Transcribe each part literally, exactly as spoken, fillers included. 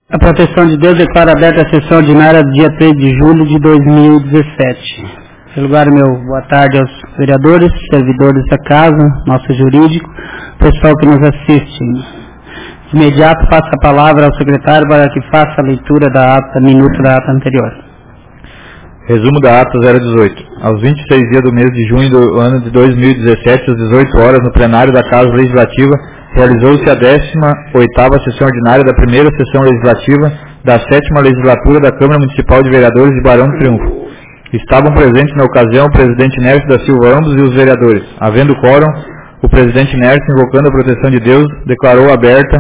A proteção de Deus declara aberta a sessão ordinária do dia três de julho de dois mil e dezessete. Em primeiro lugar, meu boa tarde aos vereadores, servidores da casa, nosso jurídico, pessoal que nos assiste. De imediato, passo a palavra ao secretário para que faça a leitura da ata, minuto da ata anterior. Resumo da ata zero dezoito. Aos vinte e seis dias do mês de junho do ano de dois mil e dezessete, às dezoito horas, no plenário da Casa Legislativa, realizou-se a décima oitava sessão ordinária da primeira sessão legislativa da sétima legislatura da Câmara Municipal de Vereadores de Barão do Triunfo. Estavam presentes na ocasião o presidente Nércio da Silva ambos e os vereadores. Havendo quórum, o presidente Nércio, invocando a proteção de Deus, declarou aberta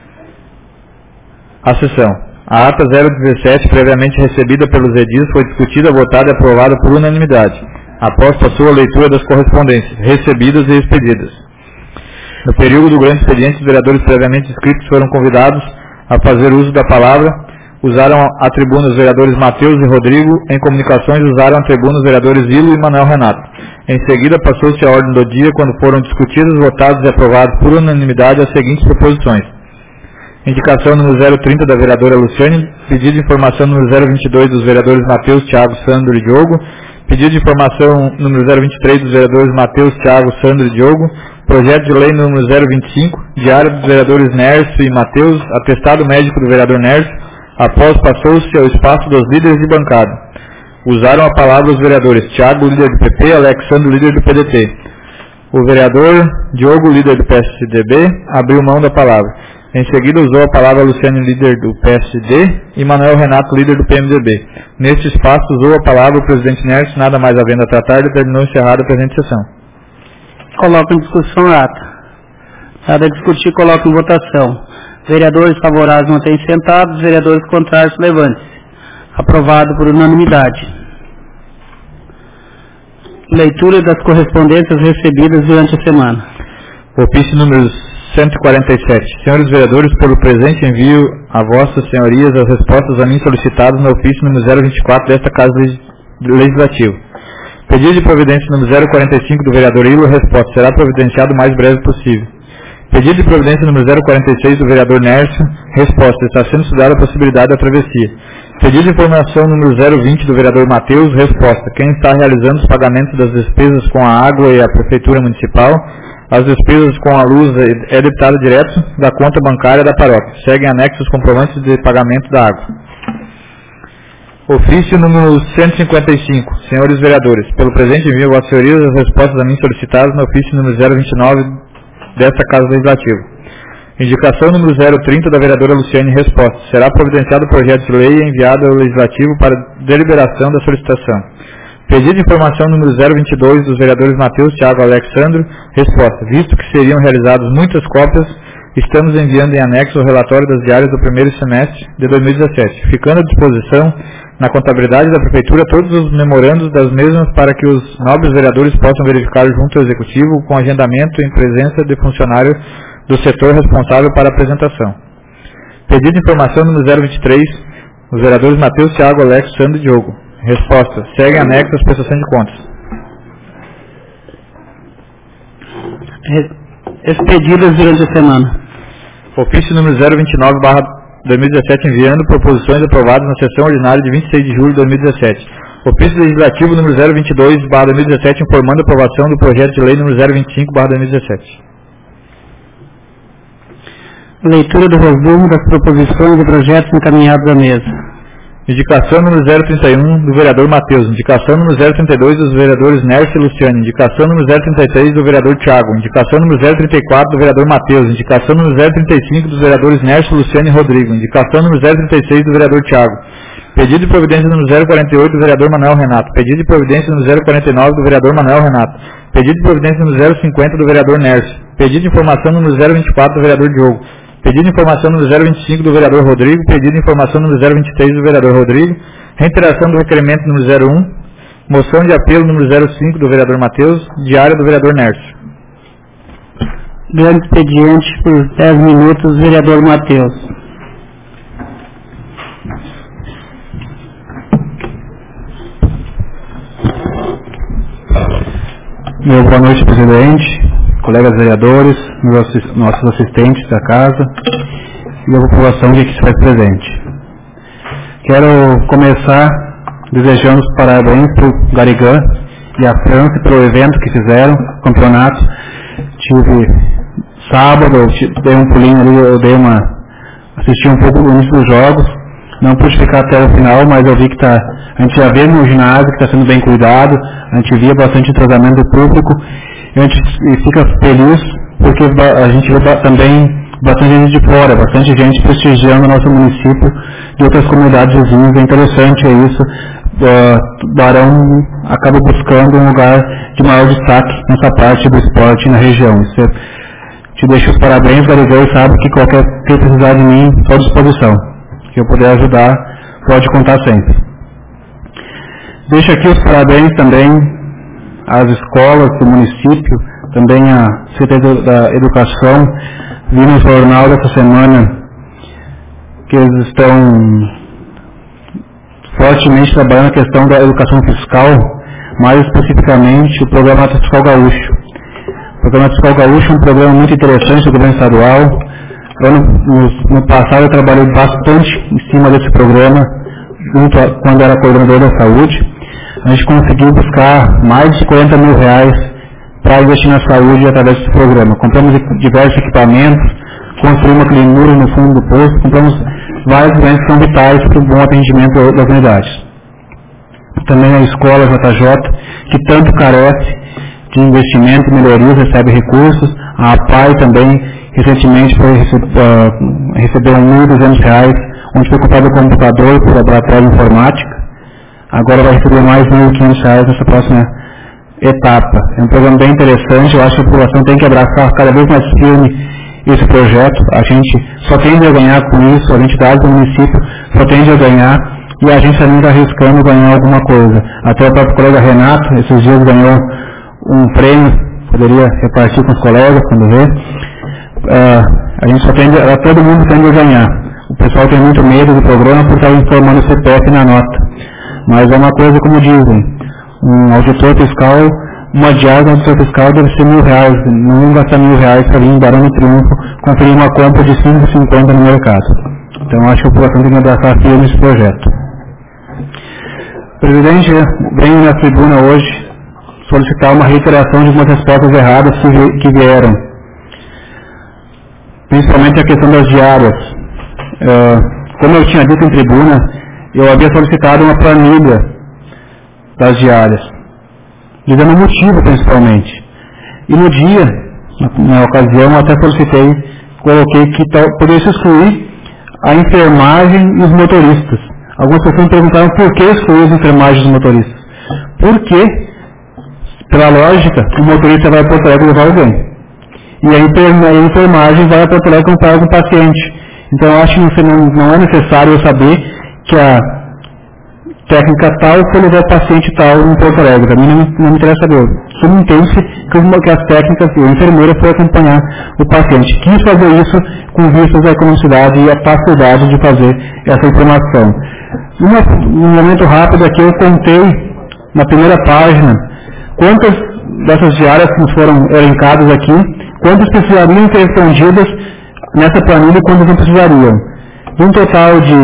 a sessão. A ata zero dezessete, previamente recebida pelos edis, foi discutida, votada e aprovada por unanimidade. Após a sua leitura das correspondências, recebidas e expedidas. No período do grande expediente, os vereadores previamente inscritos foram convidados a fazer uso da palavra. Usaram a tribuna os vereadores Matheus e Rodrigo. Em comunicações, usaram a tribuna os vereadores Ilo e Manuel Renato. Em seguida, passou-se a ordem do dia, quando foram discutidos, votados e aprovados por unanimidade as seguintes proposições. Indicação número zero trinta da vereadora Luciane. Pedido de informação número zero vinte e dois dos vereadores Matheus, Thiago, Sandro e Diogo. Pedido de informação número zero vinte e três dos vereadores Matheus, Thiago, Sandro e Diogo. Projeto de lei número zero vinte e cinco, diário dos vereadores Nércio e Matheus, atestado médico do vereador Nércio. Após, passou-se ao espaço dos líderes de bancada. Usaram a palavra os vereadores Thiago, líder do P P, Alexandre, líder do P D T. O vereador Diogo, líder do P S D B, abriu mão da palavra. Em seguida, usou a palavra Luciane, líder do P S D, e Manuel Renato, líder do P M D B. Neste espaço, usou a palavra o presidente Nércio, nada mais havendo a tratar, determinou encerrada a presente sessão. Coloco em discussão a ata. Nada a discutir, coloco em votação. Vereadores favoráveis mantêm sentados, vereadores contrários levante-se. Aprovado por unanimidade. Leitura das correspondências recebidas durante a semana. Ofício número cento e quarenta e sete. Senhores vereadores, pelo presente envio a vossas senhorias as respostas a mim solicitadas no ofício número zero vinte e quatro desta Casa Legislativa. Pedido de providência número zero quarenta e cinco do vereador Ilo, resposta será providenciado o mais breve possível. Pedido de providência número zero quarenta e seis do vereador Nércio, resposta está sendo estudada a possibilidade da travessia. Pedido de informação número zero vinte do vereador Matheus, resposta quem está realizando os pagamentos das despesas com a água e a prefeitura municipal. As despesas com a luz é debitado direto da conta bancária da paróquia. Seguem anexos os comprovantes de pagamento da água. Ofício número cento e cinquenta e cinco. Senhores vereadores, pelo presente envio a vossas senhorias as respostas a mim solicitadas no ofício número zero vinte e nove desta Casa Legislativa. Indicação número zero trinta da vereadora Luciane, resposta. Será providenciado o projeto de lei enviado ao Legislativo para deliberação da solicitação. Pedido de informação número zero vinte e dois dos vereadores Matheus, Thiago e Alexandre, resposta. Visto que seriam realizadas muitas cópias, estamos enviando em anexo o relatório das diárias do primeiro semestre de dois mil e dezessete, ficando à disposição na contabilidade da Prefeitura todos os memorandos das mesmas para que os nobres vereadores possam verificar junto ao Executivo com agendamento em presença de funcionário do setor responsável para a apresentação. Pedido de informação número zero vinte e três, os vereadores Matheus, Thiago, Alex, Sandro e Diogo. Resposta. Segue anexo às prestações de contas. Expedidas durante a semana. Ofício número zero vinte e nove barra dois mil e dezessete, enviando proposições aprovadas na sessão ordinária de vinte e seis de julho de dois mil e dezessete. Ofício legislativo número zero vinte e dois barra dois mil e dezessete, informando a aprovação do projeto de lei número zero vinte e cinco barra dois mil e dezessete. Leitura do resumo das proposições e projetos encaminhados à mesa. Indicação número zero trinta e um do vereador Matheus. Indicação número zero trinta e dois dos vereadores Nércio e Luciane. Indicação número zero trinta e três do vereador Thiago. Indicação número zero trinta e quatro do vereador Matheus. Indicação número zero trinta e cinco dos vereadores Nércio, Luciane e Rodrigo. Indicação número zero trinta e seis do vereador Thiago. Pedido de providência número zero quarenta e oito do vereador Manuel Renato. Pedido de providência número zero quarenta e nove do vereador Manuel Renato. Pedido de providência número zero cinquenta do vereador Nércio. Pedido de informação número zero vinte e quatro do vereador Diogo. Pedido de informação número zero vinte e cinco do vereador Rodrigo. Pedido de informação número zero vinte e três do vereador Rodrigo. Reiteração do requerimento número zero um. Moção de apelo número zero cinco do vereador Matheus. Diário do vereador Nércio. Grande expediente por dez minutos, vereador Matheus. Meu boa noite, presidente, colegas vereadores, nossos assistentes da casa. e a população que aqui se faz presente. Quero começar desejando os parabéns para o Garigã e a França pelo evento que fizeram, campeonato. Tive sábado, eu dei um pulinho ali, eu dei uma, assisti um pouco do início dos jogos, não pude ficar até o final, mas eu vi que tá, a gente já vê no ginásio que está sendo bem cuidado, a gente via bastante entrosamento do público, e a gente fica feliz porque a gente vê também bastante gente de fora, bastante gente prestigiando o nosso município de outras comunidades vizinhas. É interessante, é isso. Uh, Barão acaba buscando um lugar de maior destaque nessa parte do esporte na região. Isso é, te deixo os parabéns, Garigão, e sabe que qualquer que precisar de mim, estou à disposição. Que eu puder ajudar, pode contar sempre. Deixo aqui os parabéns também às escolas do município, também à Secretaria da Educação. Vi no jornal dessa semana que eles estão fortemente trabalhando na questão da educação fiscal, mais especificamente o Programa Fiscal Gaúcho. O Programa Fiscal Gaúcho é um programa muito interessante do governo estadual. Ano, no, no passado eu trabalhei bastante em cima desse programa, junto a, quando era coordenador da saúde. A gente conseguiu buscar mais de quarenta mil reais para investir na saúde através desse programa. Compramos diversos equipamentos, construímos uma clinura no fundo do posto, compramos vários bens que são vitais para o bom atendimento das unidades. Também a escola J J, que tanto carece de investimento e melhorias, recebe recursos. A APAI também, recentemente, foi, uh, recebeu mil e duzentos reais, onde foi comprado o computador para o laboratório de informática. Agora vai receber mais mil e quinhentos reais nessa próxima etapa. É um programa bem interessante, eu acho que a população tem que abraçar cada vez mais firme esse projeto. A gente só tende a ganhar com isso, a entidade do município só tende a ganhar, e a gente também está arriscando ganhar alguma coisa. Até o próprio colega Renato, esses dias ganhou um prêmio, poderia repartir com os colegas quando vê. Uh, a gente só tende, a, todo mundo tende a ganhar. O pessoal tem muito medo do programa por estar informando o C P F na nota. Mas é uma coisa, como dizem, um auditor fiscal, uma diária do auditor fiscal deve ser mil reais, não gastar mil reais para vir em Barão do Triunfo conferir uma compra de cinco e cinquenta no mercado. Então acho que a população tem que abraçar firme esse projeto. O presidente vem na tribuna hoje solicitar uma reiteração de algumas respostas erradas que, vi, que vieram, principalmente a questão das diárias. Uh, como eu tinha dito em tribuna, eu havia solicitado uma planilha das diárias, dizendo o motivo principalmente. E no dia, na, na ocasião, até solicitei, coloquei que tal, poderia excluir a enfermagem e os motoristas. Algumas pessoas me perguntaram por que excluir as enfermagens e os motoristas. Porque, pela lógica, o motorista vai a Porto Alegre levar alguém. E a enfermagem vai a Porto Alegre comprar algum paciente. Então eu acho que não, não é necessário eu saber que a técnica tal foi levar o paciente tal em Porto Alegre. A mim não, não me interessa saber. Subentende-se que, que as técnicas e a enfermeira foi acompanhar o paciente. Quis fazer isso com vistas à economicidade e à facilidade de fazer essa informação. Num momento rápido aqui eu contei na primeira página quantas dessas diárias que nos foram elencadas aqui, quantas precisariam ser respondidas nessa planilha e quantas não precisariam. De um total de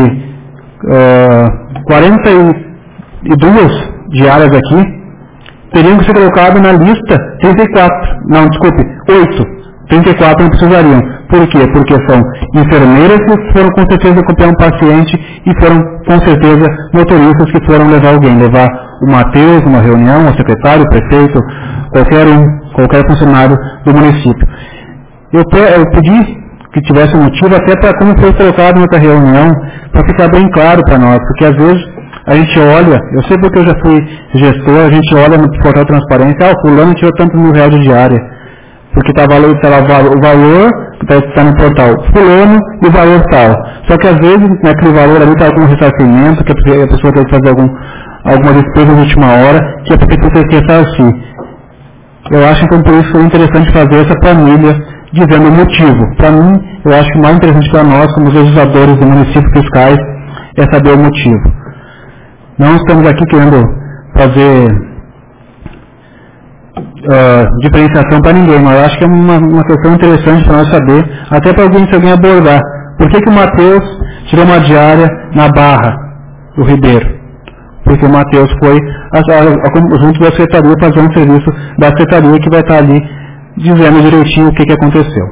uh, quarenta e duas diárias aqui, teriam que ser colocadas na lista trinta e quatro, não, desculpe, oito, trinta e quatro não precisariam. Por quê? Porque são enfermeiras que foram com certeza acompanhar um paciente e foram com certeza motoristas que foram levar alguém, levar o Matheus numa reunião, o secretário, o prefeito, qualquer um, qualquer funcionário do município. Eu, eu pedi que tivesse um motivo até para como foi colocado nessa reunião, para ficar bem claro para nós, porque às vezes a gente olha, eu sei porque eu já fui gestor, a gente olha no portal de transparência, ah, o fulano tirou tantos mil reais de diária, porque estava lá o valor que está no portal fulano e o valor tal. Só que às vezes naquele valor ali está algum ressarcimento, que a pessoa tem que fazer algum, alguma despesa de última hora, que a prefeitura tem que ressarcir. Eu acho então por isso foi interessante fazer essa planilha dizendo o motivo. Para mim, eu acho que o mais interessante para nós, como legisladores do município fiscais, é saber o motivo. Não estamos aqui querendo fazer uh, diferenciação para ninguém, mas eu acho que é uma, uma questão interessante para nós saber, até para alguém, se alguém abordar, Por que, que o Matheus tirou uma diária na Barra do Ribeiro? Porque o Matheus foi a, a, a, junto da secretaria fazer um serviço da secretaria que vai estar ali dizendo direitinho o que, que aconteceu.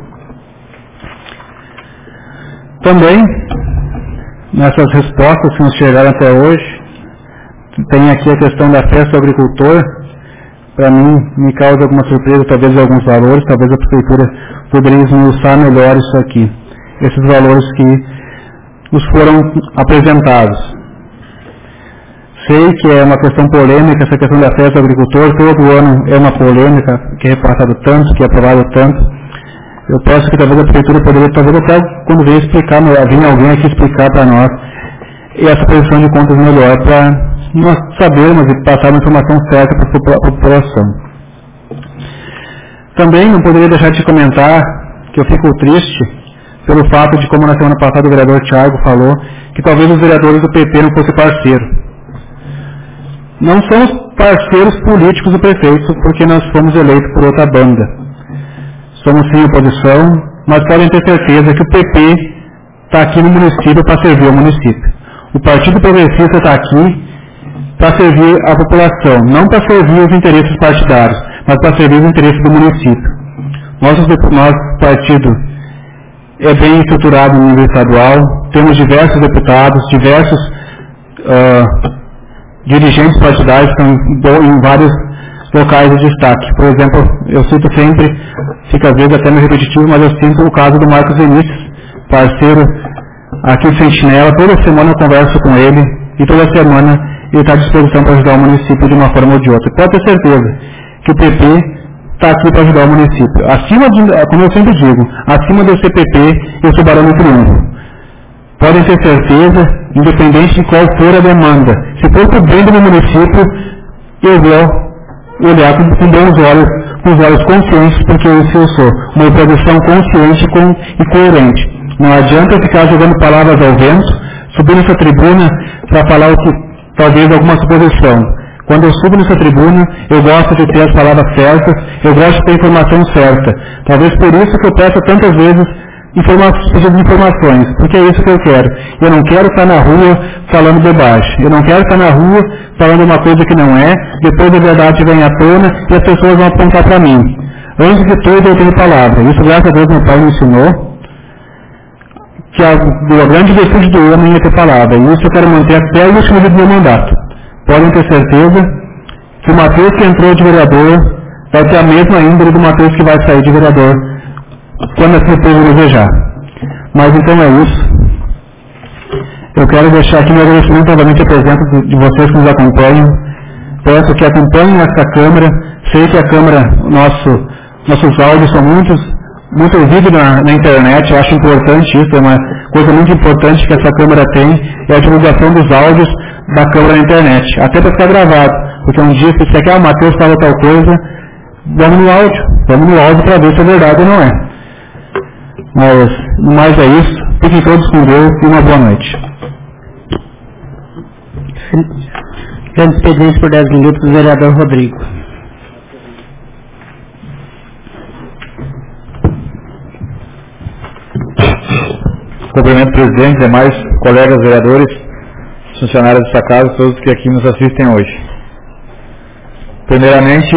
Também, nessas respostas que nos chegaram até hoje, tem aqui a questão da festa do agricultor. Para mim, me causa alguma surpresa, talvez alguns valores, talvez a prefeitura poderia esmiuçar melhor isso aqui. Esses valores que nos foram apresentados. Sei que é uma questão polêmica, essa questão da festa do agricultor, todo ano é uma polêmica, que é repassado tanto, que é aprovado tanto. Eu peço que talvez a prefeitura poderia, talvez até quando vier explicar, vir alguém aqui explicar para nós essa posição de contas melhor, para nós sabermos e passar a informação certa para a população. Também não poderia deixar de comentar que eu fico triste pelo fato de, como na semana passada o vereador Thiago falou, que talvez os vereadores do P P não fossem parceiros. Não somos parceiros políticos do prefeito, porque nós fomos eleitos por outra banda. Somos sim oposição, mas podem ter certeza que o P P está aqui no município para servir o município. O Partido Progressista está aqui para servir a população, não para servir os interesses partidários, mas para servir os interesses do município. Nosso, nosso partido é bem estruturado no nível estadual, temos diversos deputados, diversos uh, dirigentes partidários que estão em vários locais de destaque. Por exemplo, eu cito sempre, fica às vezes até meio repetitivo, mas eu cito o caso do Marcos Vinícius, parceiro aqui do Sentinela. Toda semana eu converso com ele e toda semana ele está à disposição para ajudar o município de uma forma ou de outra. Pode ter certeza que o P P está aqui para ajudar o município. Acima de, como eu sempre digo, acima do C P P eu sou barão do triunfo. Podem ter certeza, independente de qual for a demanda. Se for para o bem do meu município, eu vou olhar com, com bons olhos, com os olhos conscientes, porque isso eu sou. Uma oposição consciente com, e coerente. Não adianta ficar jogando palavras ao vento, subir nessa tribuna para falar o que talvez alguma suposição. Quando eu subo nessa tribuna, eu gosto de ter as palavras certas, eu gosto de ter a informação certa. Talvez por isso que eu peço tantas vezes pedindo informações, porque é isso que eu quero. Eu não quero estar na rua falando bobagem. Eu não quero estar na rua falando uma coisa que não é, depois a verdade vem à tona e as pessoas vão apontar para mim. Antes de tudo, eu tenho palavra. Isso, graças a Deus, meu pai me ensinou, que a, a grande virtude do homem é ter palavra. E isso eu quero manter até o último dia do meu mandato. Podem ter certeza que o Matheus que entrou de vereador vai ter a mesma índole do Matheus que vai sair de vereador quando a prefeitura desejar. Mas então é isso. Eu quero deixar aqui meu agradecimento novamente à presença de vocês que nos acompanham. Peço que acompanhem essa Câmara. Sei que a Câmara, nosso, nossos áudios são muitos, muito ouvidos na, na internet. Eu acho importante isso, é uma coisa muito importante que essa Câmara tem, é a divulgação dos áudios da Câmara na internet, até para ficar gravado, porque um dia se você quer, ah, o Matheus fala tal coisa, vamos no áudio, vamos no áudio para ver se é verdade ou não é. Mas, no mais é isso, fiquem todos com Deus e uma boa noite. Grande expediente por dez minutos, o vereador Rodrigo. Cumprimento o presidente, demais colegas vereadores, funcionários dessa casa, todos que aqui nos assistem hoje. Primeiramente,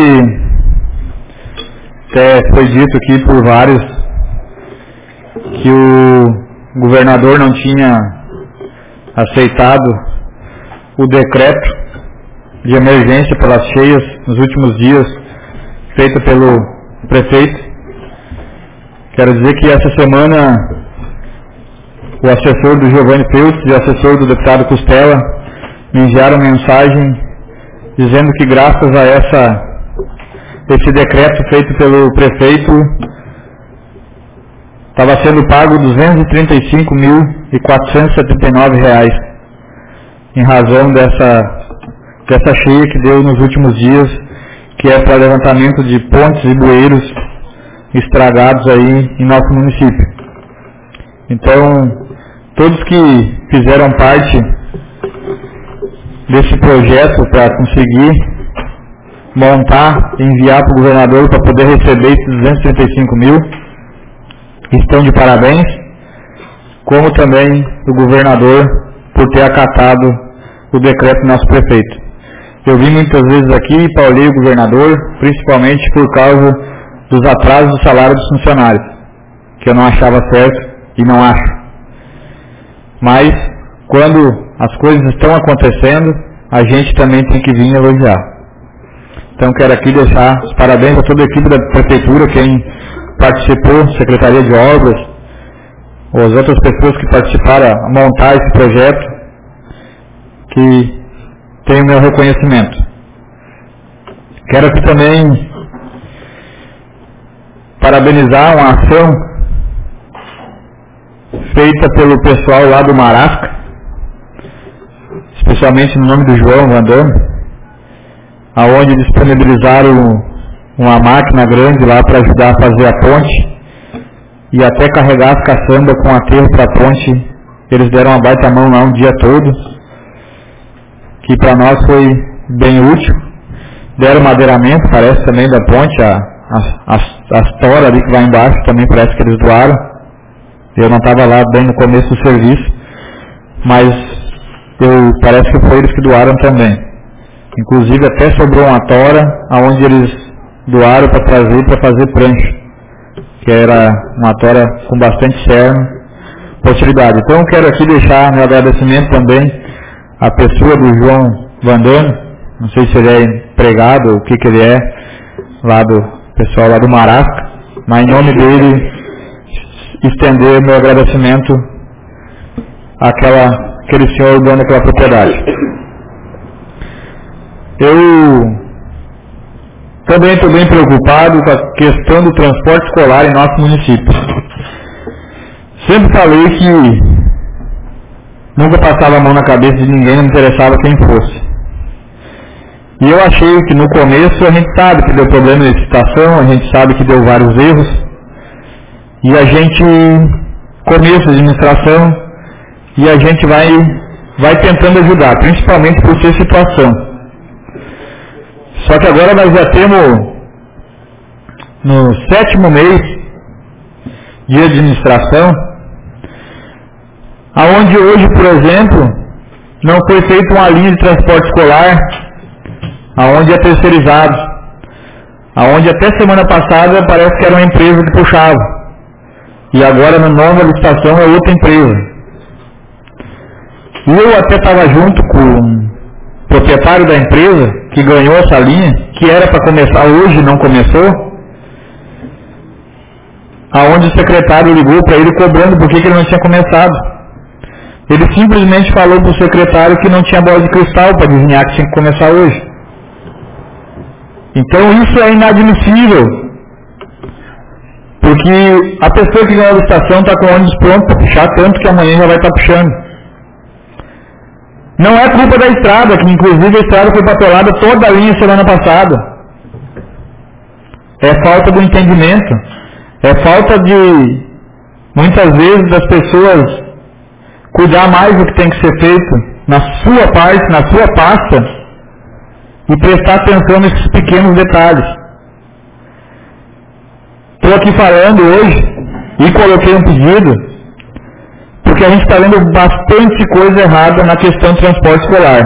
até foi dito aqui por vários que o governador não tinha aceitado o decreto de emergência pelas cheias nos últimos dias, feito pelo prefeito. Quero dizer que essa semana o assessor do Giovanni Peltz e o assessor do deputado Costela me enviaram mensagem dizendo que graças a essa, esse decreto feito pelo prefeito estava sendo pago duzentos e trinta e cinco mil quatrocentos e setenta e nove reais em razão dessa, dessa cheia que deu nos últimos dias, que é para levantamento de pontes e bueiros estragados aí em nosso município. Então, todos que fizeram parte desse projeto para conseguir montar e enviar para o governador para poder receber esses duzentos e trinta e cinco mil, estão de parabéns. como também do governador por ter acatado o decreto do nosso prefeito. Eu vim muitas vezes aqui e paulei o governador, principalmente por causa dos atrasos do salário dos funcionários, que eu não achava certo e não acho. Mas, quando as coisas estão acontecendo, a gente também tem que vir elogiar. Então, quero aqui deixar os parabéns a toda a equipe da prefeitura, quem participou, Secretaria de Obras, ou as outras pessoas que participaram a montar esse projeto, que tem o meu reconhecimento. Quero aqui também parabenizar uma ação feita pelo pessoal lá do Marasca, especialmente no nome do João Vandano, aonde disponibilizaram uma máquina grande lá para ajudar a fazer a ponte e até carregar as caçambas com aterro para a ponte. Eles deram uma baita mão lá um dia todo, que para nós foi bem útil. Deram madeiramento, parece, também da ponte, a, a, a, as toras ali que vai embaixo também parece que eles doaram. Eu não estava lá bem no começo do serviço, mas eu, parece que foi eles que doaram também. Inclusive até sobrou uma tora, aonde eles doaram para trazer para fazer prancha, que era uma tora com bastante cerne, possibilidade. Então eu quero aqui deixar meu agradecimento também à pessoa do João Vandano, não sei se ele é empregado ou o que que ele é, lá do pessoal lá do Marasca, mas em nome dele estender meu agradecimento àquela, àquele senhor dono daquela propriedade. Eu também estou bem preocupado com a questão do transporte escolar em nosso município. Sempre falei que nunca passava a mão na cabeça de ninguém, não me interessava quem fosse. E eu achei que no começo a gente sabe que deu problema de licitação, a gente sabe que deu vários erros, e a gente começa a administração e a gente vai, vai tentando ajudar, principalmente por ser situação. Só que agora nós já temos no sétimo mês de administração, aonde hoje, por exemplo, não foi feita uma linha de transporte escolar, aonde é terceirizado, aonde até semana passada parece que era uma empresa que puxava, e agora na nova licitação é outra empresa. E eu até estava junto com o proprietário da empresa que ganhou essa linha, que era para começar hoje, não começou, aonde o secretário ligou para ele cobrando por que ele não tinha começado. Ele simplesmente falou para o secretário que não tinha bola de cristal para adivinhar que tinha que começar hoje. Então isso é inadmissível, porque a pessoa que ganhou a licitação está com o ônibus pronto para puxar, tanto que amanhã já vai estar puxando. Não é culpa da estrada, que inclusive a estrada foi papelada toda a linha semana passada. É falta do entendimento, é falta de, muitas vezes, das pessoas cuidar mais do que tem que ser feito na sua parte, na sua pasta, e prestar atenção nesses pequenos detalhes. Estou aqui falando hoje e coloquei um pedido, porque a gente está vendo bastante coisa errada na questão do transporte escolar.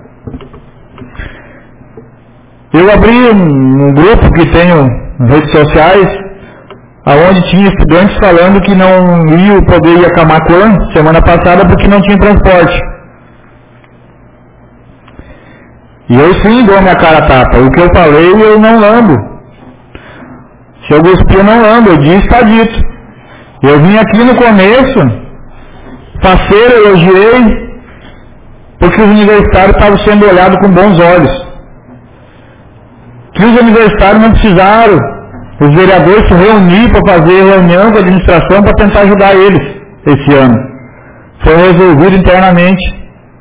Eu abri um, um grupo que tenho nas redes sociais, aonde tinha estudantes falando que não iam poder ir a Camaquã semana passada porque não tinha transporte. E eu sim dou minha cara a tapa. O que eu falei eu não lambo. Se eu cuspir eu não lambo, eu disse, está dito. Eu vim aqui no começo, parceiro, elogiei, porque os universitários estavam sendo olhados com bons olhos. Que os universitários não precisaram, os vereadores se reunir para fazer reunião com a administração para tentar ajudar eles esse ano. Foi resolvido internamente.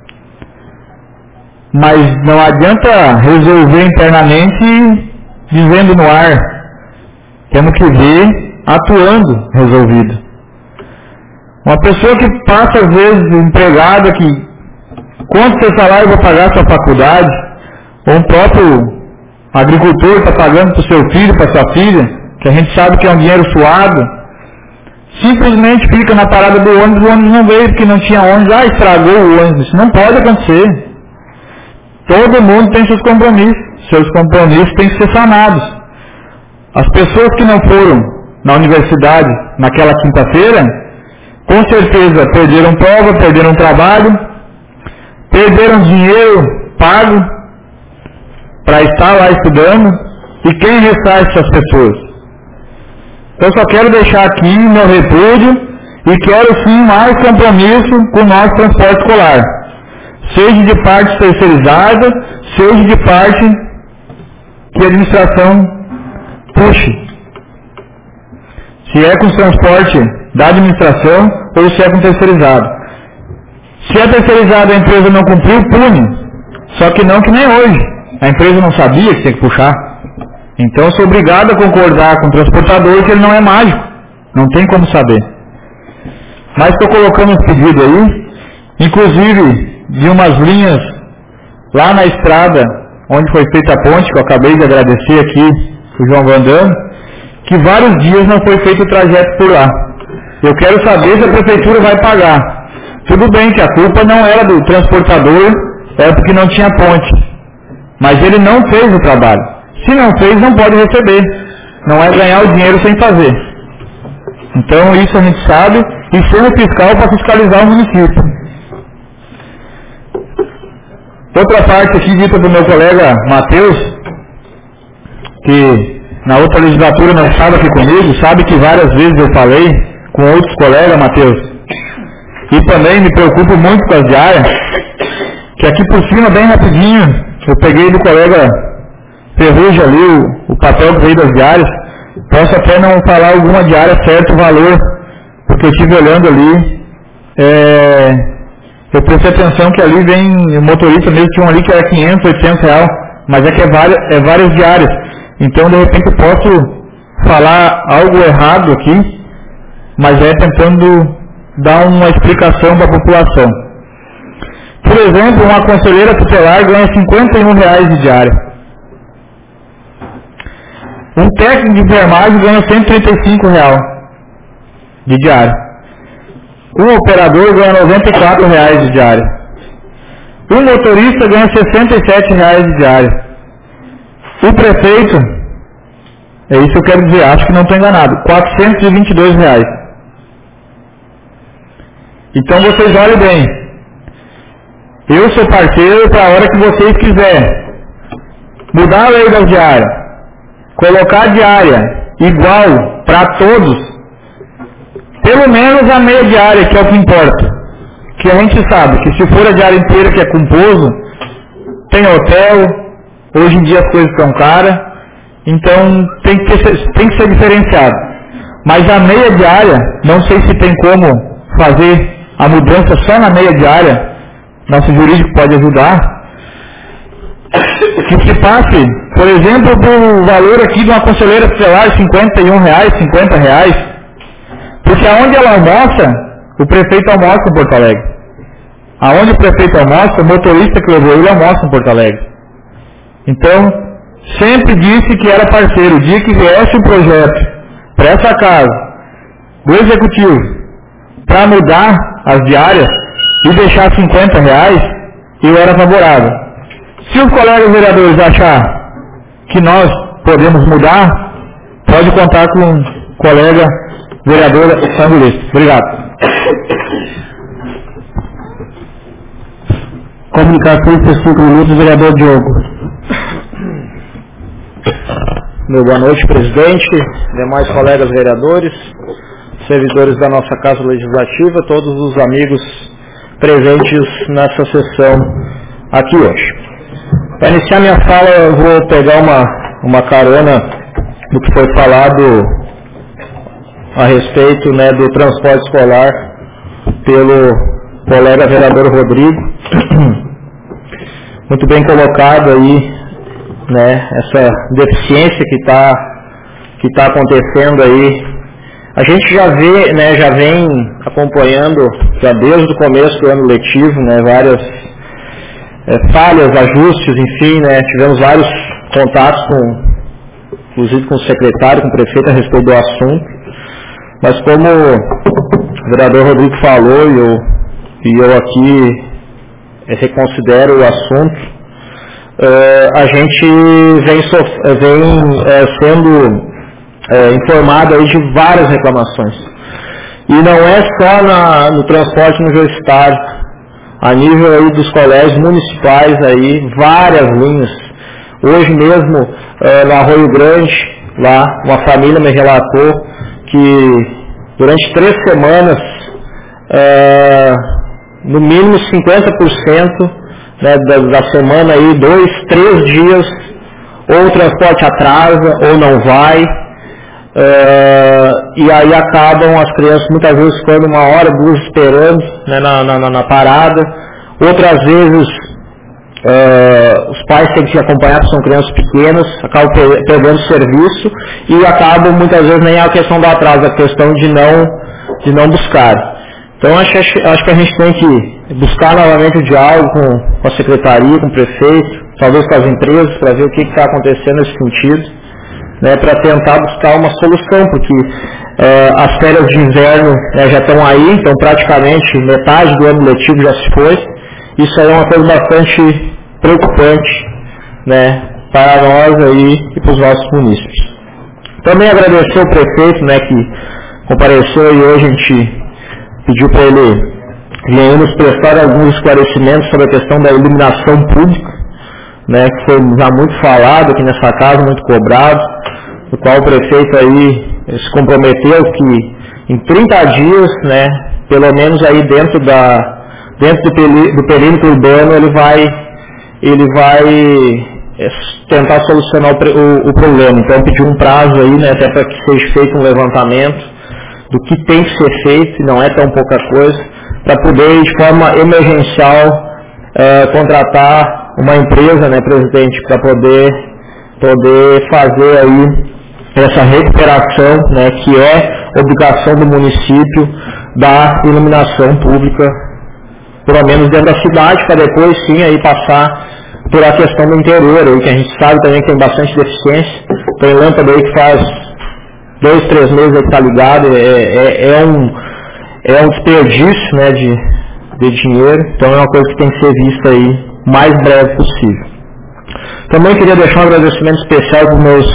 Mas não adianta resolver internamente dizendo no ar. Temos que ver atuando resolvido. Uma pessoa que passa às vezes empregada, que quanto seu salário vai pagar a sua faculdade, ou um próprio agricultor está pagando para o seu filho, para sua filha, que a gente sabe que é um dinheiro suado, simplesmente fica na parada do ônibus, o ônibus não veio porque não tinha ônibus, ah, estragou o ônibus. Isso não pode acontecer. Todo mundo tem seus compromissos, seus compromissos têm que ser sanados. As pessoas que não foram na universidade naquela quinta-feira, com certeza perderam prova, perderam trabalho, perderam dinheiro pago para estar lá estudando, e quem ressarce essas pessoas? Eu só quero deixar aqui meu repúdio e quero sim mais compromisso com o nosso transporte escolar, seja de parte terceirizada, seja de parte que a administração puxe. Se é com o transporte da administração ou se é com terceirizado. Se é terceirizado a empresa não cumpriu, pune. Só que não que nem hoje. A empresa não sabia que tinha que puxar. Então eu sou obrigado a concordar com o transportador que ele não é mágico. Não tem como saber. Mas estou colocando um pedido aí, inclusive de umas linhas lá na estrada onde foi feita a ponte, que eu acabei de agradecer aqui o João Vandano, que vários dias não foi feito o trajeto por lá. Eu quero saber se a prefeitura vai pagar. Tudo bem que a culpa não era do transportador, era porque não tinha ponte. Mas ele não fez o trabalho. Se não fez, não pode receber. Não é ganhar o dinheiro sem fazer. Então isso a gente sabe, e ser o fiscal para fiscalizar o município. Outra parte aqui dita do meu colega Matheus, que na outra legislatura não estava aqui comigo, sabe que várias vezes eu falei com outros colegas, Matheus, e também me preocupo muito com as diárias, que aqui por cima, bem rapidinho, eu peguei do colega Ferrugem ali o, o papel que veio das diárias. Posso até não falar alguma diária certo valor, porque eu estive olhando ali, é, eu prestei atenção que ali vem o motorista mesmo, tinha um ali que era quinhentos, oitocentos reais, mas é que é várias, é várias diárias. Então de repente eu posso falar algo errado aqui, mas é tentando dar uma explicação para a população. Por exemplo, uma conselheira tutelar ganha cinquenta e um reais de diária. Um técnico de enfermagem ganha cento e trinta e cinco reais de diária. Um operador ganha noventa e quatro reais de diária. Um motorista ganha sessenta e sete reais de diária. O prefeito, é isso que eu quero dizer, acho que não estou enganado, quatrocentos e vinte e dois reais. Então vocês olhem bem. Eu sou parceiro para a hora que vocês quiserem. Mudar a lei das diárias, colocar a diária igual para todos, pelo menos a meia diária, que é o que importa. Que a gente sabe que se for a diária inteira que é com pouso, tem hotel, hoje em dia as coisas estão caras, então tem que, ter, tem que ser diferenciado. Mas a meia diária, não sei se tem como fazer a mudança só na meia diária, nosso jurídico pode ajudar, que se passe, por exemplo, do valor aqui de uma conselheira tutelar, cinquenta e um reais, cinquenta reais, porque aonde ela almoça, o prefeito almoça em Porto Alegre. Aonde o prefeito almoça, o motorista que levou ele almoça em Porto Alegre. Então, sempre disse que era parceiro. O dia que viesse um projeto para essa casa, do executivo, para mudar as diárias e deixar cinquenta reais, eu era favorável. Se os colegas vereadores achar que nós podemos mudar, pode contar com o colega vereador Sangulista. Obrigado. Comunicações por cinco minutos, vereador Diogo. Meu boa noite, presidente, demais colegas vereadores, servidores da nossa Casa Legislativa, todos os amigos presentes nessa sessão aqui hoje. Para iniciar minha fala, eu vou pegar uma, uma carona do que foi falado a respeito, né, do transporte escolar pelo colega vereador Rodrigo. Muito bem colocado aí, né, essa deficiência que está que tá acontecendo aí. A gente já vê, né, já vem acompanhando, já desde o começo do ano letivo, né, várias é, falhas, ajustes, enfim, né, tivemos vários contatos, com, inclusive com o secretário, com o prefeito a respeito do assunto. mas como o vereador Rodrigo falou e eu, e eu aqui reconsidero o assunto, uh, a gente vem, sof- vem uh, sendo uh, informado aí de várias reclamações. E não é só na, no transporte universitário, a nível aí dos colégios municipais, aí, várias linhas. Hoje mesmo, uh, no Arroio Grande, lá, uma família me relatou que durante três semanas, uh, no mínimo cinquenta por cento, né, da, da semana, aí, dois, três dias, ou o transporte atrasa ou não vai, uh, e aí acabam as crianças muitas vezes ficando uma hora, duas esperando, né, na, na, na parada. Outras vezes uh, os pais têm que se acompanhar, porque são crianças pequenas, acabam perdendo serviço e acabam muitas vezes nem a questão do atraso, a questão de não, de não buscar. Então acho, acho que a gente tem que buscar novamente o diálogo com, com a secretaria, com o prefeito, talvez com as empresas, para ver o que está acontecendo nesse sentido, né, para tentar buscar uma solução, porque uh, as férias de inverno, né, já estão aí, então praticamente metade do ano letivo já se foi. Isso aí é uma coisa bastante preocupante, né, para nós aí e para os nossos munícipes. Também agradecer ao prefeito, né, que compareceu e hoje a gente pediu para ele vir nos prestar alguns esclarecimentos sobre a questão da iluminação pública, né, que foi já muito falado aqui nessa casa, muito cobrado, no qual o prefeito aí se comprometeu que em trinta dias, né, pelo menos aí dentro da dentro do, peri, do perímetro urbano ele vai ele vai tentar solucionar o, o, o problema. Então pediu um prazo aí, né, até para que seja feito um levantamento do que tem que ser feito, e não é tão pouca coisa, para poder de forma emergencial uh, contratar uma empresa, né, presidente, para poder poder fazer aí essa recuperação, né, que é obrigação do município da iluminação pública, pelo menos dentro da cidade, para depois sim aí passar por a questão do interior, aí, que a gente sabe também que tem bastante deficiência. Tem lâmpada aí que faz dois, três meses aí que está ligado, é, é, é, um, é um desperdício, né, de, de dinheiro, então é uma coisa que tem que ser vista aí o mais breve possível. Também queria deixar um agradecimento especial para os meus,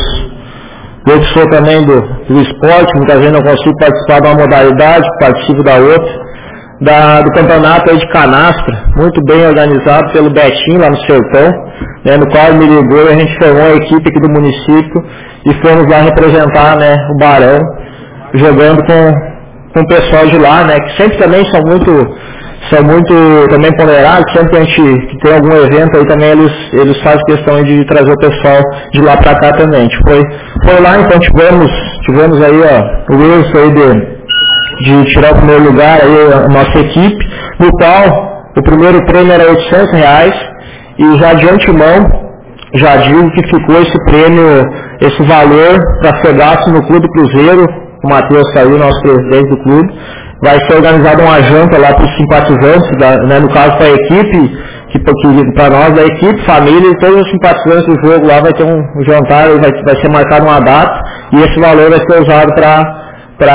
eu que sou também do, do esporte, muitas vezes não consigo participar de uma modalidade, participo da outra, da, do campeonato aí de canastra, muito bem organizado pelo Betinho lá no Sertão, né, no qual ele me ligou e a gente formou a equipe aqui do município e fomos lá representar, né, o Barão, jogando com, com o pessoal de lá, né, que sempre também são muito, são muito também ponderados, sempre que a gente que tem algum evento aí também eles, eles fazem questão de trazer o pessoal de lá para cá também. A gente foi, foi lá, então tivemos, tivemos aí ó, o Wilson aí de de tirar o primeiro lugar aí a nossa equipe, no qual o primeiro prêmio era oitocentos reais e já de antemão já digo que ficou esse prêmio, esse valor para ser gasto no Clube Cruzeiro, o Matheus saiu, nosso presidente do clube, vai ser organizada uma janta lá para os simpatizantes, da, né, no caso para a equipe, que, que para nós da equipe, família e todos os simpatizantes do jogo lá vai ter um, um jantar, vai, vai ser marcado uma data e esse valor vai ser usado para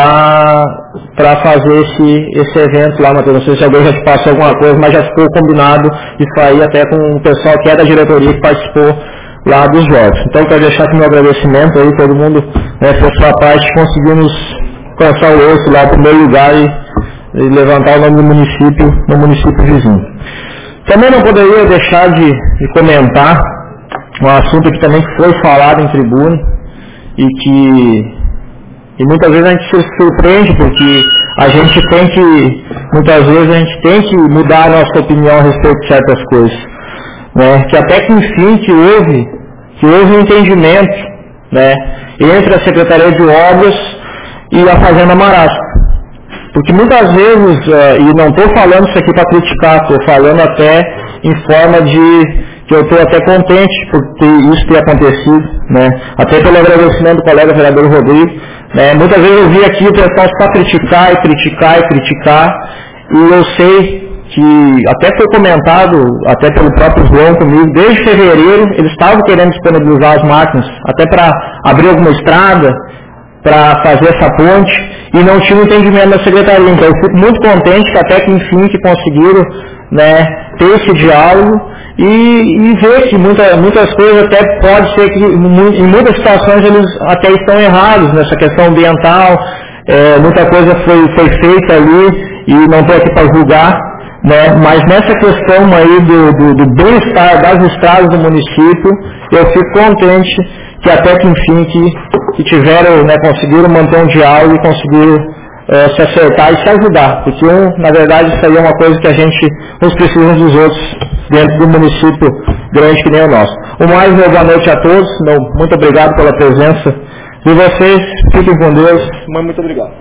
para fazer esse, esse evento lá, Matheus. Não sei se alguém já te passou alguma coisa, mas já ficou combinado isso aí até com o pessoal que é da diretoria que participou lá dos jogos. Então, quero deixar aqui meu agradecimento aí, todo mundo, né, por sua parte, conseguimos alcançar o osso lá, em primeiro lugar, e, e levantar o nome do município, no município vizinho. Também não poderia deixar de, de comentar um assunto que também foi falado em tribuna e que E muitas vezes a gente se surpreende porque a gente tem que, muitas vezes a gente tem que mudar a nossa opinião a respeito de certas coisas, né? Que até que enfim que houve, que houve um entendimento, né, entre a Secretaria de Obras e a Fazenda Marasco. Porque muitas vezes, uh, e não estou falando isso aqui para criticar, estou falando até em forma de que eu estou até contente por ter isso ter acontecido, né? Até pelo agradecimento do colega vereador Rodrigo. Né? Muitas vezes eu vi aqui o pessoal só criticar e criticar e criticar, e eu sei que até foi comentado, até pelo próprio João comigo, desde fevereiro eles estavam querendo disponibilizar as máquinas, até para abrir alguma estrada, para fazer essa ponte e não tinha entendimento da secretaria. Então eu fico muito contente que até que enfim que conseguiram, né, ter esse diálogo e, e ver que muita, muitas coisas até pode ser que em muitas situações eles até estão errados nessa questão ambiental, é, muita coisa foi, foi feita ali e não estou aqui para julgar, né, mas nessa questão aí do, do, do bem-estar das estradas do município, eu fico contente que até que enfim que, que tiveram, né, conseguiram manter um diálogo e conseguiram é, se acertar e se ajudar, porque na verdade isso aí é uma coisa que a gente uns precisa dos outros dentro do município grande que nem o nosso. O mais, meu boa noite a todos, meu, muito obrigado pela presença de vocês, fiquem com Deus, muito obrigado.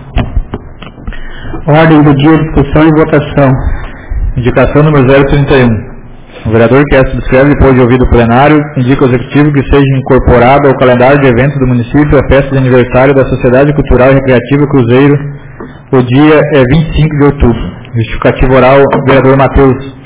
Ordem do dia, discussão e votação. Indicação número zero trinta e um. O vereador que essa subscreve, depois de ouvido o plenário, indica ao executivo que seja incorporado ao calendário de eventos do município a festa de aniversário da Sociedade Cultural e Recreativa Cruzeiro. O dia é vinte e cinco de outubro. Justificativo oral, vereador Matheus.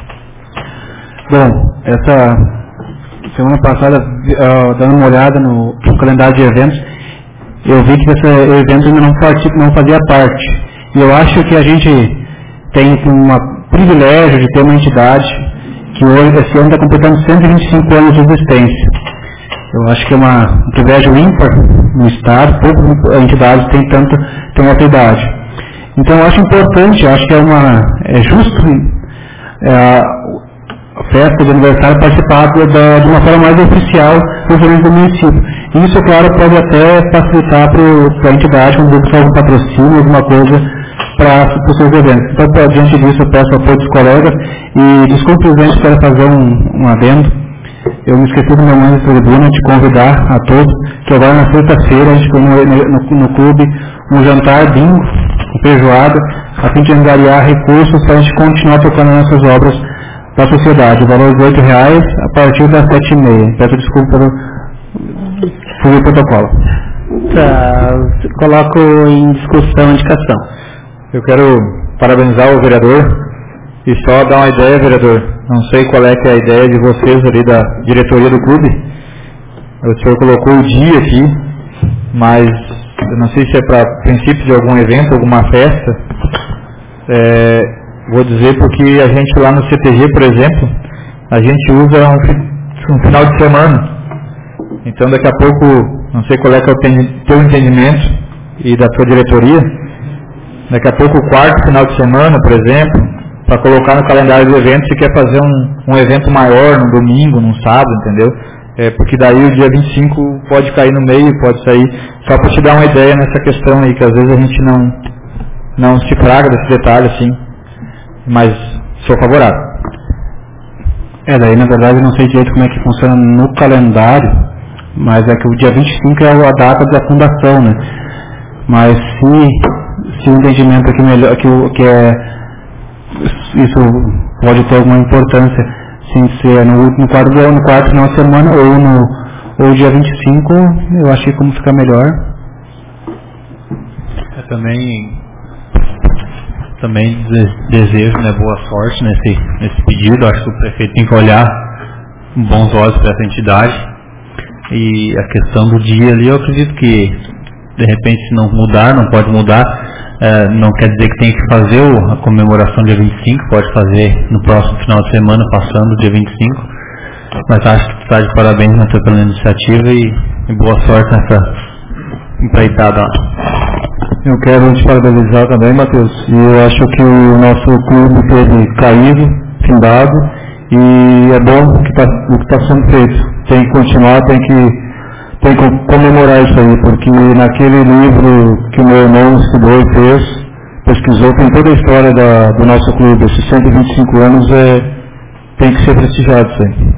Bom, essa semana passada, uh, dando uma olhada no, no calendário de eventos, eu vi que esse evento ainda não, part, não fazia parte. E eu acho que a gente tem um privilégio de ter uma entidade que hoje, esse ano, está completando cento e vinte e cinco anos de existência. Eu acho que é uma, um privilégio ímpar no Estado, poucas entidades têm tanto, têm essa idade. Então eu acho importante, eu acho que é, uma, é justo é, a festa de aniversário participar da, de uma forma mais oficial dos eventos do município. E isso, claro, pode até facilitar para a entidade, quando buscar algum patrocínio, alguma coisa para os seus eventos. Então, diante disso, eu peço apoio dos colegas e, desculpe, presidente, quero fazer um, um adendo. Eu me esqueci do meu nome de tribuna de convidar a todos que agora na sexta-feira a gente tem no, no, no clube um jantar bingo, com feijoada, a fim de angariar recursos para a gente continuar tocando nossas obras da sociedade. O valor de oito reais a partir das sete e meia. Peço desculpa pelo fui o protocolo. Tá, coloco em discussão a indicação. Eu quero parabenizar o vereador e só dar uma ideia, vereador. Não sei qual é que é a ideia de vocês ali da diretoria do clube. O senhor colocou o dia aqui, mas eu não sei se é para princípio de algum evento, alguma festa. É, vou dizer porque a gente lá no C T G, por exemplo, a gente usa um, um final de semana. Então daqui a pouco, não sei qual é que é o teu entendimento e da tua diretoria, daqui a pouco o quarto final de semana, por exemplo, para colocar no calendário do evento, se quer fazer um, um evento maior, num domingo, num sábado, entendeu? É, porque daí o dia vinte e cinco pode cair no meio, pode sair, só para te dar uma ideia nessa questão aí, que às vezes a gente não, não se fraga desse detalhe, assim, mas sou favorável. É, daí na verdade eu não sei direito como é que funciona no calendário, mas é que o dia vinte e cinco é a data da fundação, né? Mas se, se o entendimento aqui melhor, que, o, que é, isso pode ter alguma importância, sim, se é no, no, quarto, no quarto final de semana ou no ou dia vinte e cinco, eu acho que como ficar melhor. Eu também, também desejo, né, boa sorte nesse, nesse pedido. Acho que o prefeito tem que olhar com bons olhos para essa entidade. E a questão do dia ali, eu acredito que, de repente, se não mudar, não pode mudar, é, não quer dizer que tem que fazer o, a comemoração dia vinte e cinco, pode fazer no próximo final de semana, passando dia vinte e cinco, mas acho que tu está de parabéns na tua pela iniciativa e, e boa sorte nessa empreitada. Eu quero te parabenizar também, Matheus, e eu acho que o nosso clube teve caído, findado, e é bom o que está tá sendo feito. Tem que continuar, tem que, tem que comemorar isso aí, porque naquele livro que o meu irmão estudou e fez, pesquisou, tem toda a história da, do nosso clube. Esses cento e vinte e cinco anos é, tem que ser prestigiado isso aí.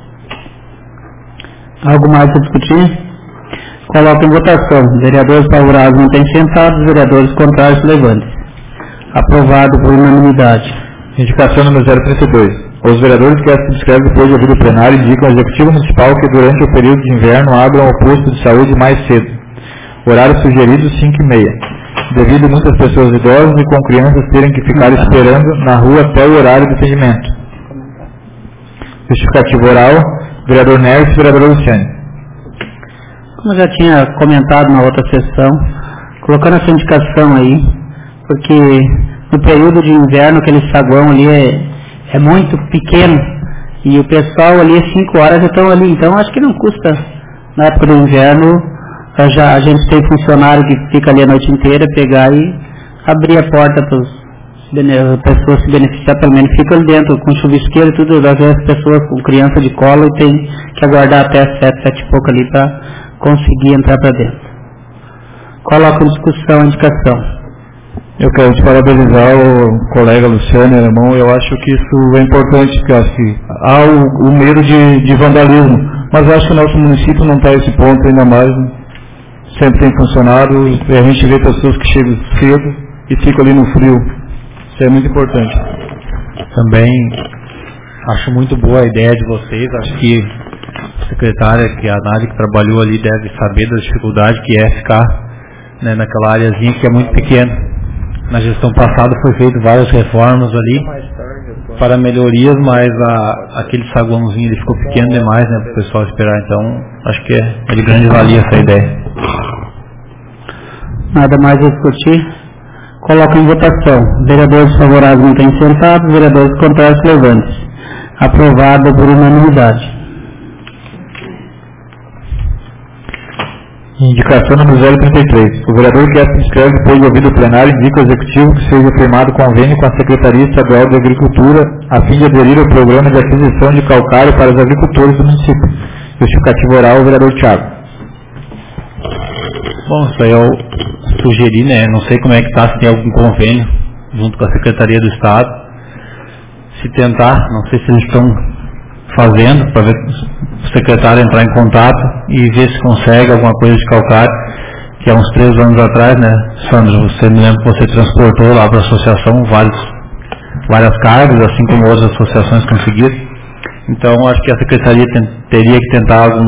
Algo mais para discutir? Coloca em votação. Vereadores favoráveis mantêm sentados, vereadores contrários levantes. Aprovado por unanimidade. Indicação número zero trinta e dois. Os vereadores que essa subscrevem depois de ouvir o plenário indicam ao Executivo Municipal que durante o período de inverno abram o posto de saúde mais cedo. Horário sugerido cinco e meia. Devido a muitas pessoas idosas e com crianças terem que ficar esperando na rua até o horário de atendimento. Justificativo oral, vereador Neves e vereador Luciane. como eu já tinha comentado na outra sessão, colocando essa indicação aí, porque no período de inverno aquele saguão ali é, é muito pequeno e o pessoal ali às cinco horas já estão ali, então acho que não custa, na época do inverno, já, a gente tem funcionário que fica ali a noite inteira, pegar e abrir a porta para as pessoas se beneficiar, pelo menos ficam ali dentro com chuvisqueiro e tudo, às vezes as pessoas com criança de colo e tem que aguardar até sete, sete e pouco ali para conseguir entrar para dentro. Coloca em discussão a indicação. Eu quero te parabenizar, o colega Luciano Alemão. Eu acho que isso é importante, porque acho que há o, o medo de, de vandalismo, mas acho que o nosso município não está a esse ponto ainda mais. Né? Sempre tem funcionário e a gente vê pessoas que chegam cedo e ficam ali no frio. Isso é muito importante. Também acho muito boa a ideia de vocês. Acho que a secretária, que a Nádia, que trabalhou ali, deve saber da dificuldade que é ficar, né, naquela areazinha que é muito pequena. Na gestão passada foi feito várias reformas ali para melhorias, mas a, aquele saguãozinho ele ficou pequeno demais, né, para o pessoal esperar. Então acho que é, é de grande valia essa ideia. Nada mais a discutir. Coloca em votação. Vereadores favoráveis não têm sentados, vereadores contrários levante-se. Aprovado por unanimidade. Indicação número zero trinta e três. O vereador que se inscreve depois de ouvido o plenário indica ao executivo que seja firmado convênio com a Secretaria Estadual de Agricultura a fim de aderir ao programa de aquisição de calcário para os agricultores do município. Justificativo oral, o vereador Thiago. Bom, isso aí eu sugeri, né? Não sei como é que está, se tem algum convênio junto com a Secretaria do Estado. Se tentar, não sei se eles estão fazendo, para ver o secretário entrar em contato e ver se consegue alguma coisa de calcário, que há uns três anos atrás, né, Sandro, você me lembra que você transportou lá para a associação vários, várias cargas, assim como outras associações conseguiram. Então acho que a Secretaria tem, teria que tentar algum,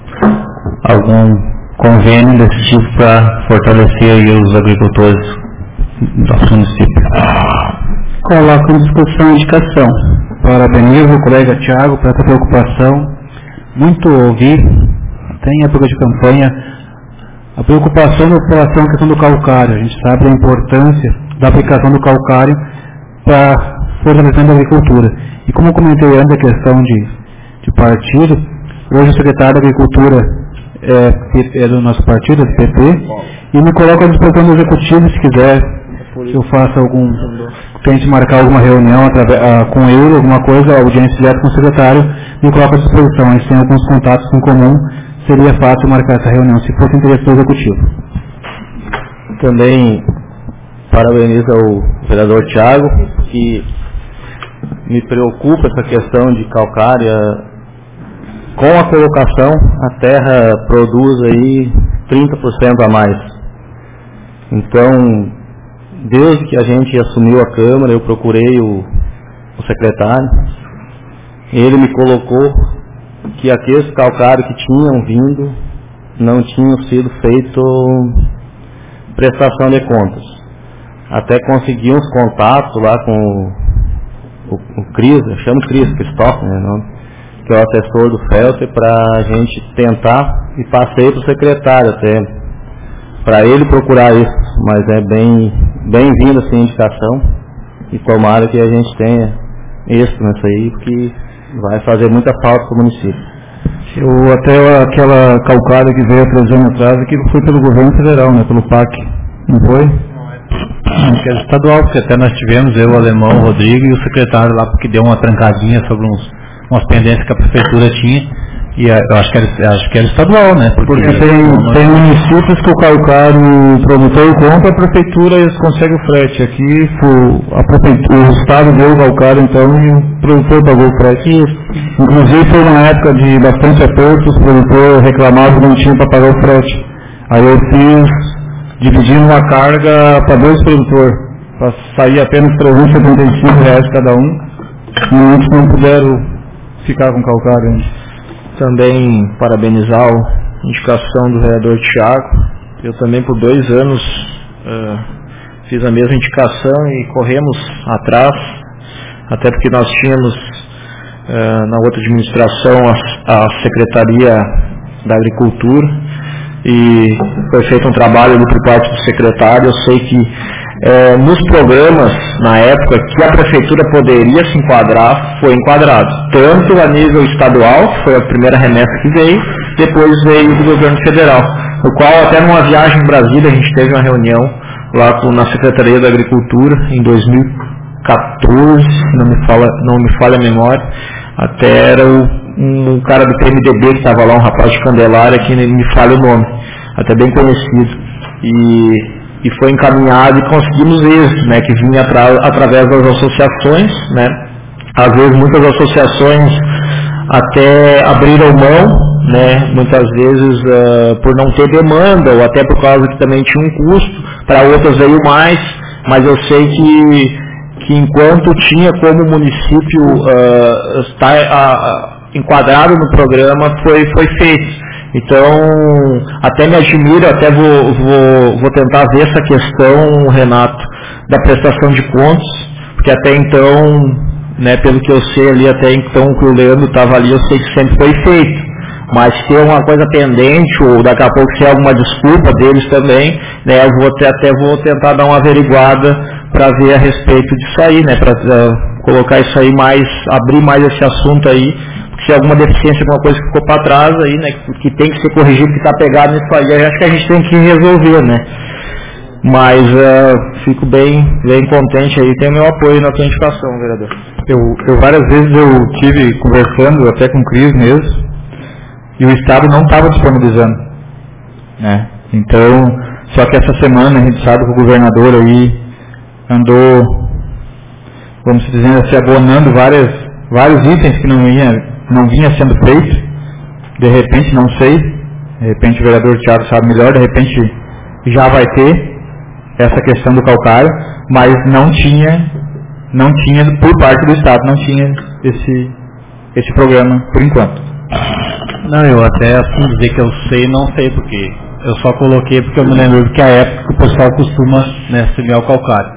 algum convênio desse tipo para fortalecer aí os agricultores do nosso município. Coloca em discussão a indicação. Parabenizo o colega Thiago por essa preocupação. Muito ouvi, até em época de campanha, a preocupação da população com a questão do calcário. A gente sabe da importância da aplicação do calcário para fortalecimento da agricultura. E como eu comentei antes a questão de, de partido, hoje o secretário da Agricultura é, é do nosso partido, do P P, e me coloca à disposição do executivo, se quiser, que eu faça algum, tente marcar alguma reunião através, ah, com ele, alguma coisa, audiência direta com o secretário, me coloca à disposição. A gente tem alguns contatos em comum, seria fácil marcar essa reunião, se fosse interesse do executivo. Também parabenizo ao vereador Thiago, que me preocupa essa questão de calcária. Com a colocação, a terra produz aí trinta por cento a mais. Então, desde que a gente assumiu a Câmara, eu procurei o, o secretário, ele me colocou que aqueles calcários que tinham vindo não tinham sido feito prestação de contas. Até consegui uns contatos lá com o, o, o Cris, eu chamo Cris, Cristóvão, né, não? Que é o assessor do Felter, para a gente tentar, e passei para o secretário até, para ele procurar isso, mas é bem bem-vindo essa indicação, e tomara que a gente tenha isso nessa aí, porque vai fazer muita falta para o município. Eu, até aquela calcária que veio há três anos atrás, aquilo foi pelo governo federal, né, pelo P A C, não foi? Não, que é estadual, porque até nós tivemos, eu, o Alemão, o Rodrigo e o secretário lá, porque deu uma trancadinha sobre uns umas pendências que a prefeitura tinha, e eu acho que era, acho que era estadual, né? Porque, Porque tem, não, tem municípios que o calcário, o produtor compra, a prefeitura eles conseguem o frete. Aqui o, a prefeitura, o estado deu o calcário, então, e o produtor pagou o frete. Isso. Inclusive foi uma época de bastante aperto, os produtores reclamavam que não tinham para pagar o frete. Aí eu fiz, dividindo uma carga para dois produtores, para sair apenas trezentos e setenta e cinco reais cada um, e muitos não puderam ficar com calcário. Também parabenizar a indicação do vereador Thiago. Eu também por dois anos uh, fiz a mesma indicação e corremos atrás, até porque nós tínhamos uh, na outra administração a, a Secretaria da Agricultura, e foi feito um trabalho ali por parte do secretário. Eu sei que é, nos programas, na época, que a prefeitura poderia se enquadrar, foi enquadrado. Tanto a nível estadual, que foi a primeira remessa que veio, depois veio do governo federal, no qual até numa viagem em Brasília a gente teve uma reunião lá com, na Secretaria da Agricultura em dois mil e quatorze, não me, fala, não me falha a memória, até era o, um, um cara do P M D B que estava lá, um rapaz de Candelária, que me falha o nome, até bem conhecido, e, e foi encaminhado e conseguimos êxito, né, que vinha atra, através das associações, né, às vezes muitas associações até abriram mão, né, muitas vezes uh, por não ter demanda, ou até por causa que também tinha um custo, para outras veio mais, mas eu sei que, que enquanto tinha como município uh, estar uh, enquadrado no programa, foi, foi feito. Então, até me admiro, até vou, vou, vou tentar ver essa questão, Renato, da prestação de contas, porque até então, né, pelo que eu sei ali, até então que o Leandro estava ali, eu sei que sempre foi feito. Mas se é uma coisa pendente, ou daqui a pouco se é alguma desculpa deles também, né, eu vou até, até vou tentar dar uma averiguada para ver a respeito disso aí, né, para uh, colocar isso aí mais, abrir mais esse assunto aí, porque se é alguma deficiência, alguma coisa que ficou para trás aí, né, que, que tem que ser corrigido, que está pegado nisso aí, eu acho que a gente tem que resolver, né. Mas uh, fico bem, bem contente aí, tenho meu apoio na tua indicação, vereador. Eu, eu várias vezes eu tive conversando até com o Cris mesmo, e o Estado não estava disponibilizando, né? Então, só que essa semana a gente sabe que o governador aí andou, vamos dizer assim, abonando várias, vários itens que não vinha, não vinha sendo feito. De repente, não sei, de repente o vereador Thiago sabe melhor, de repente já vai ter essa questão do calcário, mas não tinha, não tinha por parte do Estado, não tinha esse, esse programa por enquanto. Não, eu até assim dizer que eu sei, não sei porque. Eu só coloquei porque eu me lembro que a época que o pessoal costuma, né, semear o calcário.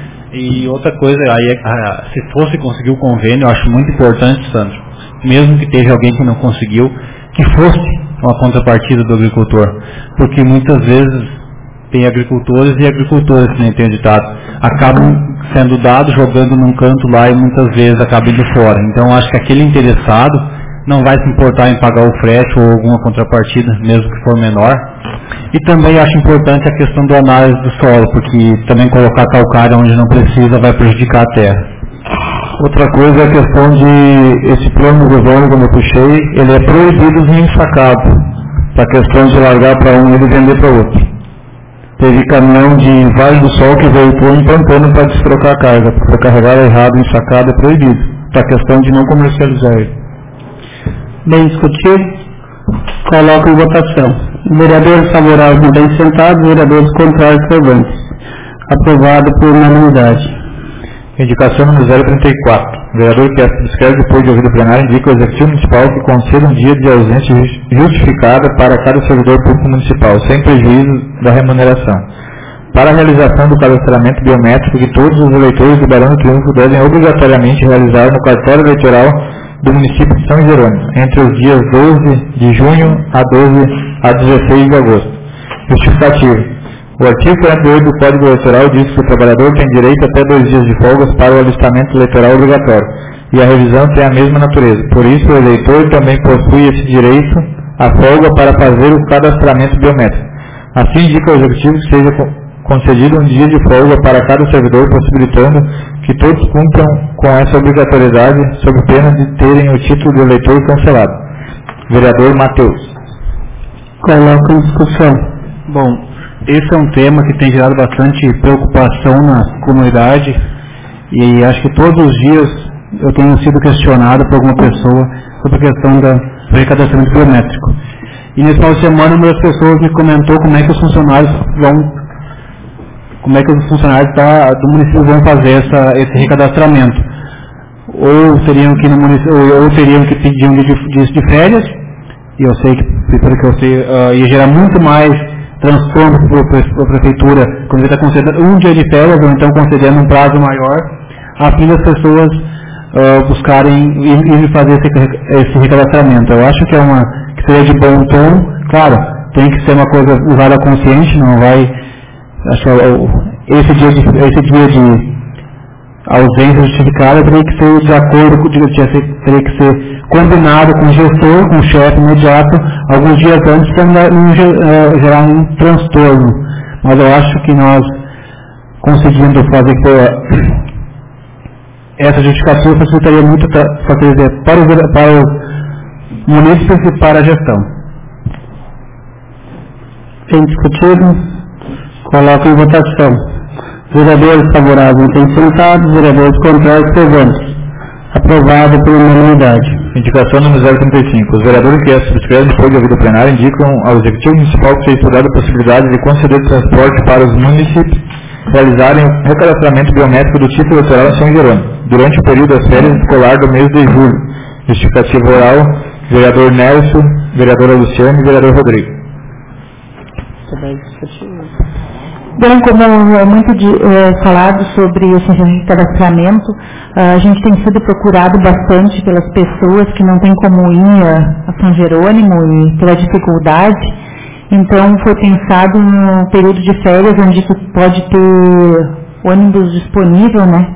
E outra coisa, aí, se fosse conseguir o convênio, eu acho muito importante, Sandro, mesmo que teve alguém que não conseguiu, que fosse uma contrapartida do agricultor. Porque muitas vezes tem agricultores e agricultores, que nem tem ditado, acabam sendo dados, jogando num canto lá e muitas vezes acabam indo fora. Então acho que aquele interessado não vai se importar em pagar o frete ou alguma contrapartida, mesmo que for menor. E também acho importante a questão da análise do solo, porque também colocar calcário onde não precisa vai prejudicar a terra. Outra coisa é a questão de esse plano do governo, como eu puxei, ele é proibido vir ensacado, para a questão de largar para um e ele vender para outro. Teve caminhão de Vale do Sol que voltou implantando para destrocar a carga, porque carregar errado ensacado é proibido, para a questão de não comercializar ele. Bem discutido, coloco em votação. Vereadores favoráveis bem sentados, vereadores contrários observantes. Aprovado por unanimidade. Indicação número zero trinta e quatro. O vereador que subscreve depois de ouvir o plenário indica ao Executivo Municipal que conceda um dia de ausência justificada para cada servidor público municipal, sem prejuízo da remuneração. Para a realização do cadastramento biométrico que todos os eleitores do Barão do Triunfo devem obrigatoriamente realizar no cartório eleitoral do município de São Jerônimo, entre os dias doze de junho a doze a dezesseis de agosto. Justificativo. O artigo quarenta e oito do Código Eleitoral diz que o trabalhador tem direito até dois dias de folgas para o alistamento eleitoral obrigatório, e a revisão tem a mesma natureza. Por isso, o eleitor também possui esse direito à folga para fazer o cadastramento biométrico. Assim, indica ao Executivo que seja concedido um dia de folga para cada servidor, possibilitando que todos cumpram com essa obrigatoriedade, sob pena de terem o título de eleitor cancelado. Vereador Matheus. Coloco em discussão. Bom, esse é um tema que tem gerado bastante preocupação na comunidade e acho que todos os dias eu tenho sido questionado por alguma pessoa sobre a questão da, do recadastramento biométrico. E nesse final de semana uma das pessoas me comentou como é que os funcionários vão como é que os funcionários da, do município vão fazer essa, esse recadastramento. Ou teriam que no município, ou, ou teriam que pedir um dia de, de férias, e eu sei que, pelo que eu sei, uh, ia gerar muito mais transtorno para a prefeitura quando ele está concedendo um dia de férias, ou então concedendo um prazo maior, a fim das pessoas uh, buscarem e fazer esse, esse recadastramento. Eu acho que é uma que seria de bom tom, claro, tem que ser uma coisa usada consciente, não vai... Acho que esse dia de, esse dia de ausência justificada teria que ser de acordo com, teria que ser combinado com o gestor, com o chefe imediato, alguns dias antes, para não gerar um transtorno. Mas eu acho que nós, conseguindo fazer que essa justificativa facilitaria muito facilitaria para os, para os munícipes e para a gestão. Bem discutido. Coloco em votação. Vereadores favoráveis têm sentado, vereadores contrários presentes. Aprovado por unanimidade. Indicação número zero trinta e cinco. Os vereadores que essa subscrevem depois de ouvido plenário indicam ao Executivo Municipal que seja estudada a possibilidade de conceder transporte para os municípios realizarem o recadastramento biométrico do título eleitoral em São Jerônimo, durante o período das férias escolar do mês de julho. Justificativa oral, vereador Nelson, vereadora Luciane e vereador Rodrigo. Bem, como é muito de, é, falado sobre o sistema de cadastramento, a gente tem sido procurado bastante pelas pessoas que não têm como ir a São Jerônimo e pela dificuldade. Então foi pensado no período de férias onde pode ter ônibus disponível, né?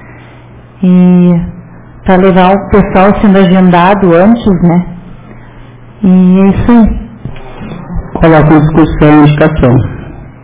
E para levar o pessoal sendo agendado antes, né? E é isso aí. Coloco em discussão a indicação.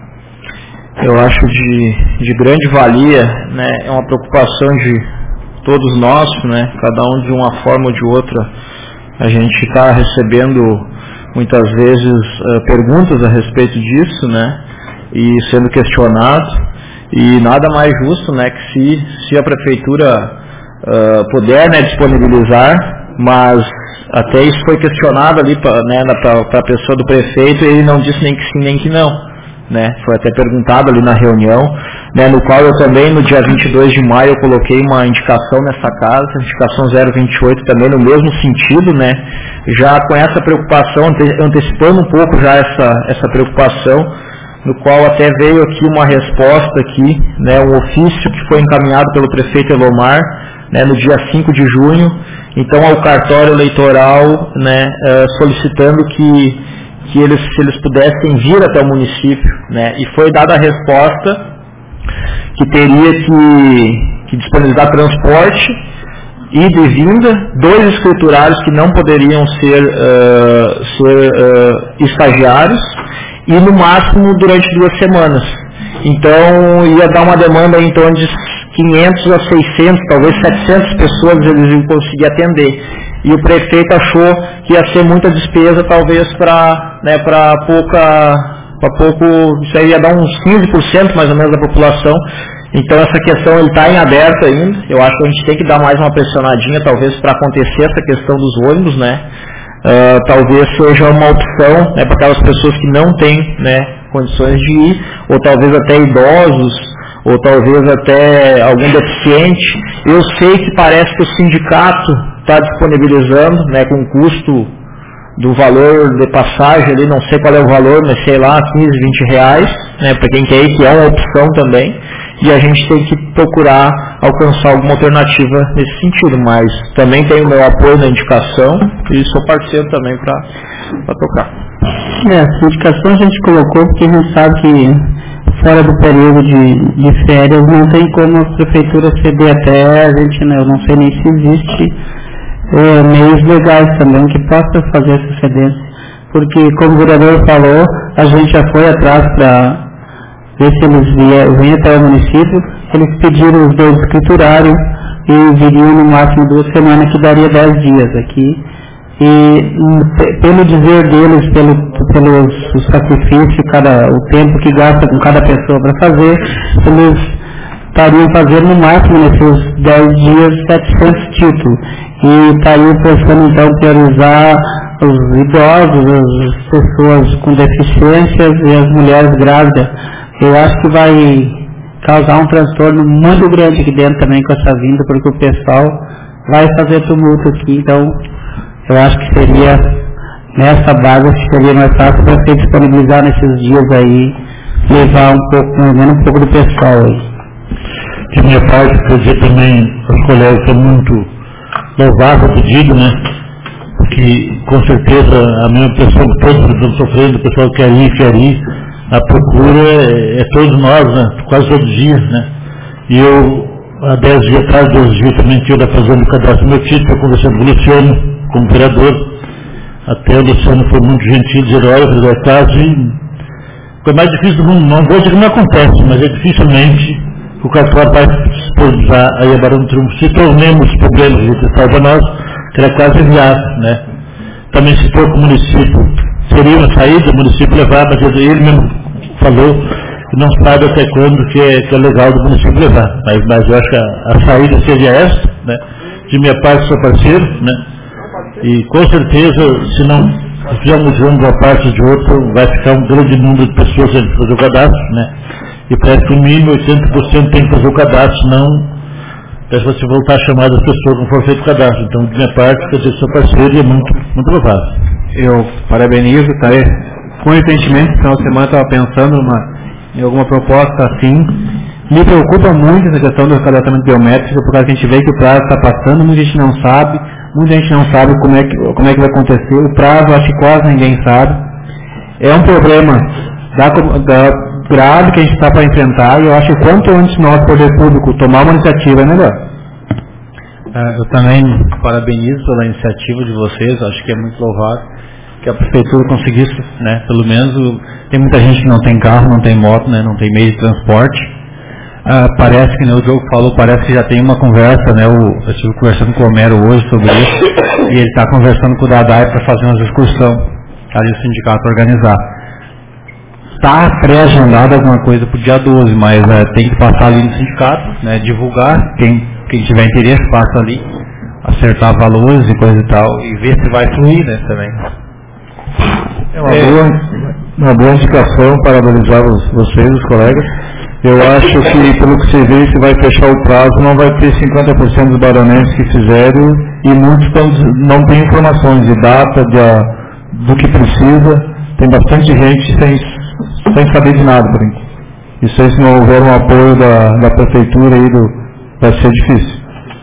Eu acho de, de grande valia, né, é uma preocupação de todos nós, né, cada um de uma forma ou de outra. A gente está recebendo muitas vezes uh, perguntas a respeito disso, né, e sendo questionado, e nada mais justo, né, que se, se a prefeitura uh, puder, né, disponibilizar, mas até isso foi questionado ali para, né, a pessoa do prefeito, e ele não disse nem que sim nem que não. Né, foi até perguntado ali na reunião, né, no qual eu também no dia vinte e dois de maio eu coloquei uma indicação nessa casa, indicação zero vinte e oito também no mesmo sentido, né, já com essa preocupação, antecipando um pouco já essa, essa preocupação, no qual até veio aqui uma resposta aqui, né, um ofício que foi encaminhado pelo prefeito Elomar, né, no dia cinco de junho, então ao cartório eleitoral, né, solicitando que que eles, se eles pudessem vir até o município, né, e foi dada a resposta que teria que, que disponibilizar transporte, ida e vinda, dois escriturários que não poderiam ser, uh, ser uh, estagiários, e no máximo durante duas semanas. Então ia dar uma demanda em torno de quinhentos a seiscentos, talvez setecentas pessoas eles iam conseguir atender. E o prefeito achou que ia ser muita despesa, talvez para, né, para pouca, para pouco, isso aí ia dar uns quinze por cento mais ou menos da população. Então essa questão ele está em aberto ainda. Eu acho que a gente tem que dar mais uma pressionadinha, talvez, para acontecer essa questão dos ônibus, né? Uh, talvez seja uma opção, né, para aquelas pessoas que não têm, né, condições de ir, ou talvez até idosos, ou talvez até algum deficiente. Eu sei que parece que o sindicato está disponibilizando, né, com custo do valor de passagem ali, não sei qual é o valor, mas sei lá, quinze, vinte reais, né, para quem quer ir, que é uma opção também, e a gente tem que procurar alcançar alguma alternativa nesse sentido, mas também tenho o meu apoio na indicação e sou parceiro também para tocar. É, essa indicação a gente colocou porque a gente sabe que fora do período de, de férias não tem como a prefeitura ceder até, a gente não, eu não sei nem se existe é, meios legais também que possa fazer essa cedência, porque como o vereador falou, a gente já foi atrás para ver se eles vêm até o município, eles pediram os dois escriturários e viriam no máximo duas semanas, que daria dez dias aqui. E pelo dizer deles, pelo, pelo sacrifício, cada, o tempo que gasta com cada pessoa para fazer, eles estariam fazendo no máximo nesses dez dias setecentos títulos. E estariam pensando então priorizar os idosos, as pessoas com deficiências e as mulheres grávidas. Eu acho que vai causar um transtorno muito grande aqui dentro também com essa vinda, porque o pessoal vai fazer tumulto aqui, então eu acho que seria, nessa base, seria mais fácil para você disponibilizar nesses dias aí, levar um pouco, pelo menos um pouco do pessoal aí. De minha parte, quer dizer também, os colegas são muito louváveis o pedido, né? Porque que com certeza a mesma pessoa que todos estão sofrendo, o pessoal quer ir, quer ir, a procura é, é todos nós, né? Quase todos os dias, né? E eu, há dez dias atrás, doze dias também estive fazendo o cadastro do meu título, conversando com o Luciano, como vereador. Até o Luciano foi muito gentil, dizer, olha, vereador, caso, e foi mais difícil do mundo, não vou dizer que não acontece, mas é dificilmente o cartório vai disponibilizar aí a Barão do Triunfo. Se tornemos problemas judiciais para nós, que era quase inviável, né? Também se for com o município, seria uma saída, o município levar, mas ele mesmo falou que não sabe até quando que é, que é legal do município levar. Mas, mas eu acho que a, a saída seria essa, né? De minha parte, sou parceiro, né? E com certeza, se não fizermos de uma parte de outra, vai ficar um grande número de pessoas a fazer o cadastro, né? E parece que no mínimo oitenta por cento tem que fazer o cadastro, senão parece que você voltar a chamar as pessoas como for feito o cadastro. Então, de minha parte, quer dizer, sou parceiro e é muito, muito louvável. Eu parabenizo, tá aí. Coincidentemente, no final de semana eu estava pensando numa, em alguma proposta assim. Me preocupa muito essa questão do cadastramento biométrico, por causa que a gente vê que o prazo está passando, muita gente não sabe, muita gente não sabe como é que, como é que vai acontecer. O prazo, acho que quase ninguém sabe. É um problema da, da grave que a gente está para enfrentar, e eu acho que quanto antes nós, poder público, tomar uma iniciativa é melhor. Eu também parabenizo pela iniciativa de vocês, acho que é muito louvável que a prefeitura conseguisse, né, pelo menos, tem muita gente que não tem carro, não tem moto, né, não tem meio de transporte. Ah, parece que, né, o Diogo falou, parece que já tem uma conversa, né, o, eu estive conversando com o Homero hoje sobre isso, e ele está conversando com o Dadai para fazer uma excursão, ali o sindicato organizar. Está pré-agendado alguma coisa para o dia doze, mas é, tem que passar ali no sindicato, né, divulgar, quem, quem tiver interesse passa ali, acertar valores e coisa e tal, e ver se vai fluir, né, também. É uma, é. Boa, uma boa indicação para analisar os, vocês, os colegas. Eu acho que, pelo que você vê, se vai fechar o prazo, não vai ter cinquenta por cento dos baronenses que fizeram, e muitos tão, não têm informações de data, de, do que precisa. Tem bastante gente sem, sem saber de nada por enquanto. E se não houver um apoio da, da prefeitura, aí do, vai ser difícil.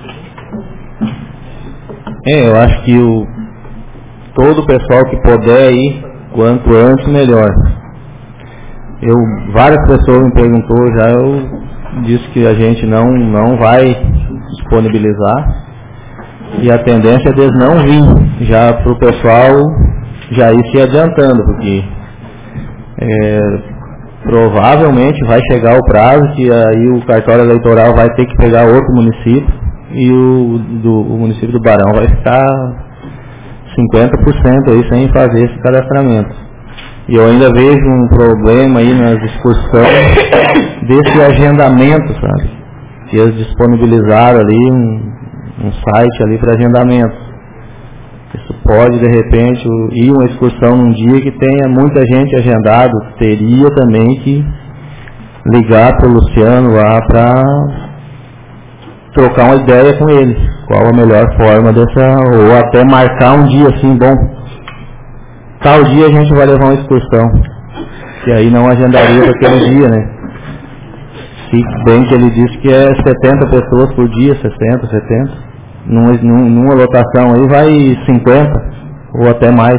É, eu acho que o, todo o pessoal que puder ir, quanto antes, melhor. Eu, várias pessoas me perguntou já, eu disse que a gente não, não vai disponibilizar, e a tendência é deles não vir, já para o pessoal já ir se adiantando, porque é, provavelmente vai chegar o prazo que aí o cartório eleitoral vai ter que pegar outro município, e o, do, o município do Barão vai ficar cinquenta por cento aí sem fazer esse cadastramento. E eu ainda vejo um problema aí nas discussões desse agendamento, sabe? Que eles disponibilizaram ali um, um site ali para agendamento. Isso pode, de repente, ir uma excursão num dia que tenha muita gente agendado. Teria também que ligar para o Luciano lá para trocar uma ideia com ele. Qual a melhor forma dessa, ou até marcar um dia assim, bom, tal dia a gente vai levar uma excursão, que aí não agendaria para aquele dia, né? Se bem que ele disse que é setenta pessoas por dia, sessenta, setenta, numa, numa lotação aí vai cinquenta, ou até mais.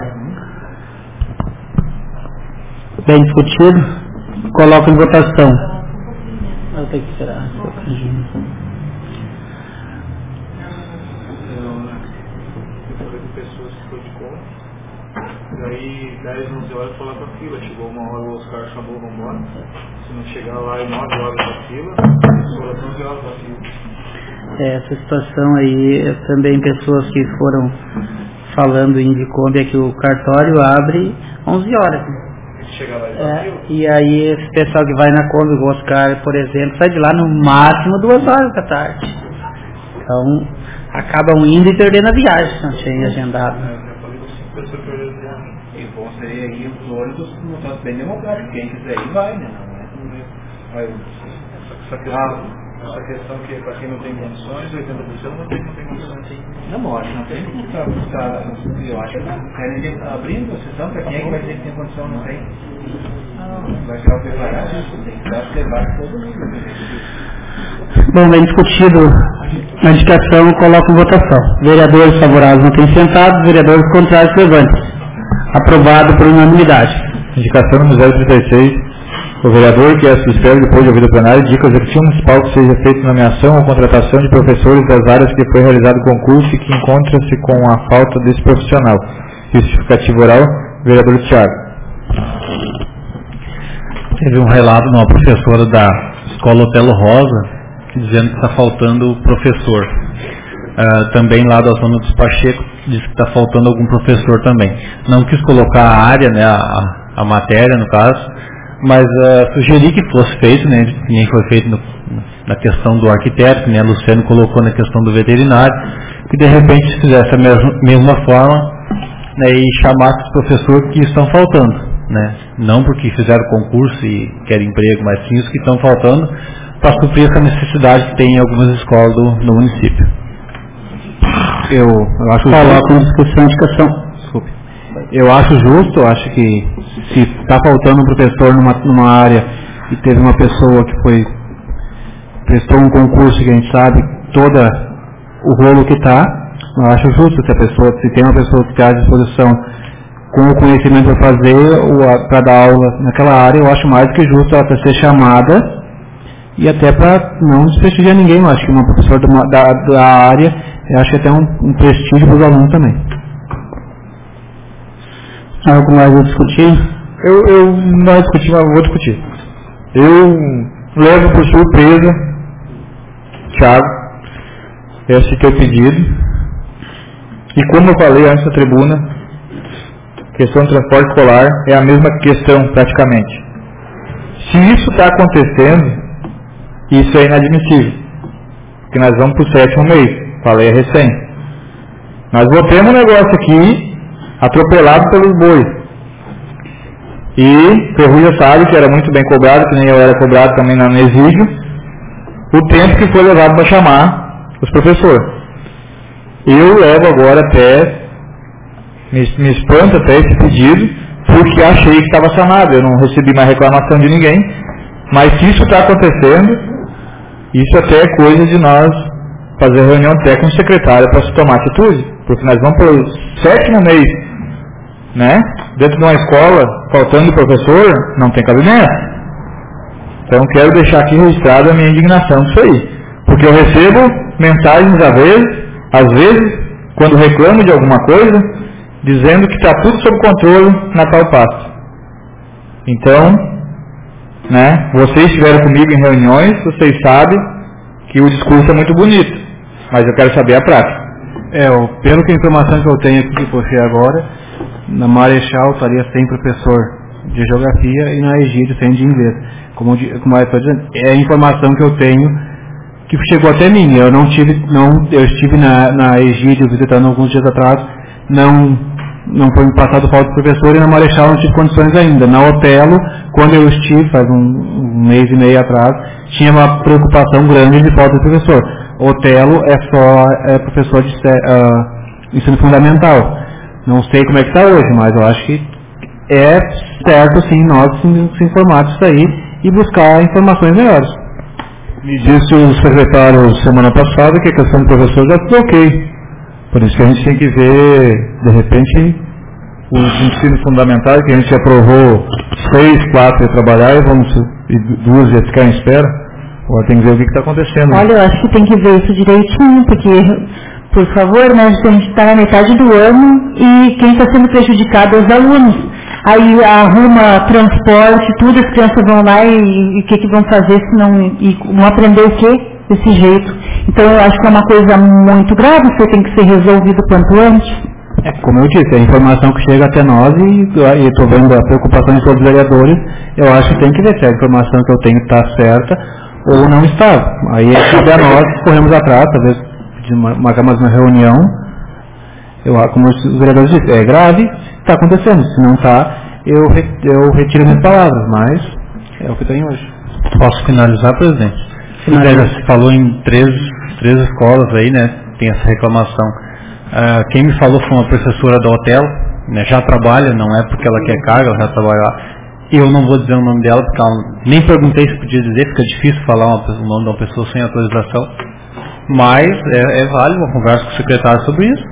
Bem discutido, coloco em votação. Eu tenho que tirar. Daí, dez, onze horas foi lá pra fila. Chegou uma hora, o Oscar chamou, vamos embora. Se não chegar lá, é nove horas da fila. Foram onze horas da fila. É, essa situação aí, também pessoas que foram falando em Indicombi é que o cartório abre onze horas. Se chegar lá, é, e aí esse pessoal que vai na Kombi, o Oscar, por exemplo, sai de lá no máximo duas horas da tarde. Então, acabam indo e perdendo a viagem, se não tinha agendado. E bom seria aí os ônibus no tanto bem democrático, quem quiser ir vai, né? Não é, essa, essa, questão, essa questão que para quem não tem condições, oitenta por cento não tem, não tem condições sim. Não, acho que não tem como estar, eu acho que querem abrindo a sessão para quem é que vai ter que ter condição, não tem. Vai ficar preparado, tem que dar levar todo mundo. Bom, bem discutido A indicação eu coloco em votação. Vereadores favoráveis mantêm sentados, vereadores contrários levantem. Aprovado por unanimidade. Indicação número zero trinta e seis. O vereador que é suspeito depois de ouvir o plenário indica ao Executivo Municipal que seja feita nomeação ou contratação de professores das áreas que foi realizado o concurso e que encontra-se com a falta desse profissional. Justificativo oral, vereador Thiago. Teve um relato de uma professora da Escola Otelo Rosa dizendo que está faltando professor. Uh, também lá da zona dos Pacheco diz que está faltando algum professor também. Não quis colocar a área, né, a, a matéria no caso, mas uh, sugeri que fosse feito, né, que nem foi feito no, na questão do arquiteto, que nem a Luciano colocou na questão do veterinário, que de repente se fizesse a mesma, mesma forma, né, e chamasse os professores que estão faltando, né, não porque fizeram concurso e querem emprego, mas sim os que estão faltando para suprir essa necessidade que tem em algumas escolas do, do município. Eu, eu acho Coloco em discussão de indicação. Desculpe. Eu acho justo, eu acho que se está faltando um professor numa, numa área e teve uma pessoa que foi prestou um concurso que a gente sabe toda o rolo que está, eu acho justo se a pessoa, se tem uma pessoa que está à disposição com o conhecimento para fazer, para dar aula naquela área, eu acho mais do que justo ela ser chamada e até para não desprestigiar ninguém. Eu acho que uma professora da, da área, eu acho que até um, um prestígio para os alunos também. Algo mais a discutir? Eu, eu não discuti, mas vou discutir. Eu levo por surpresa, Thiago, esse teu pedido. E como eu falei antes na tribuna, questão do transporte escolar é a mesma questão praticamente. Se isso está acontecendo, isso é inadmissível. Porque nós vamos para o sétimo mês, falei recém. Nós botamos um negócio aqui atropelado pelos bois. E Ferrugem sabe que era muito bem cobrado, que nem eu era cobrado também no exílio, o tempo que foi levado para chamar os professores. Eu levo agora até, me, me espanta até esse pedido, porque achei que estava sanado, eu não recebi mais reclamação de ninguém, mas se isso está acontecendo, isso até é coisa de nós fazer reunião até com o secretário para se tomar atitude, porque nós vamos para o sétimo mês, né? Dentro de uma escola, faltando professor, não tem cabimento. Então quero deixar aqui registrada a minha indignação disso aí, porque eu recebo mensagens às vezes, às vezes, quando reclamo de alguma coisa, dizendo que está tudo sob controle na tal pasta. Então, né, vocês estiveram comigo em reuniões, vocês sabem que o discurso é muito bonito, mas eu quero saber a prática. É, pelo que a informação que eu tenho aqui que puxei agora, na Marechal estaria sem professor de geografia e na Egídio sem de inglês. Como, como eu estou dizendo, é a informação que eu tenho que chegou até mim. Eu não tive, não, eu estive na, na Egídio visitando alguns dias atrás, não, não foi me passado falta de professor, e na Marechal não tive condições ainda. Na Otelo, quando eu estive, faz um, um mês e meio atrás, tinha uma preocupação grande de falta de professor. Otelo é só é professor de uh, ensino fundamental. Não sei como é que está hoje, mas eu acho que é certo sim nós se informar disso aí e buscar informações melhores. Me disse o secretário semana passada que a questão do professor já está ok. Por isso que a gente tem que ver, de repente, os ensinos fundamentais, que a gente aprovou seis, quatro a trabalhar e vamos e duas a ficar em espera. Agora tem que ver o que está acontecendo. Olha, eu acho que tem que ver isso direitinho, porque, por favor, né, a gente está na metade do ano e quem está sendo prejudicado é os alunos. Aí arruma transporte, tudo, as crianças vão lá e o que, que vão fazer se não, e vão aprender o quê? Desse jeito. Então eu acho que é uma coisa muito grave, isso tem que ser resolvido quanto antes. É, como eu disse, é a informação que chega até nós e estou vendo a preocupação de todos os vereadores, eu acho que tem que ver se a informação que eu tenho está certa ou não está. Aí cabe a nós, corremos atrás, talvez marcamos uma reunião, eu, como os vereadores disseram, é grave, está acontecendo, se não está, eu, eu retiro minhas palavras, mas é o que tem hoje. Posso finalizar, presidente? Finalizar. Você falou em três, três escolas aí, né, tem essa reclamação. Uh, quem me falou foi uma professora da Otelo, né, já trabalha, não é porque ela quer carga, ela já trabalha lá. Eu não vou dizer o nome dela, porque ela, nem perguntei se podia dizer, fica difícil falar uma, o nome de uma pessoa sem autorização. mas é, é válido uma conversa com o secretário sobre isso.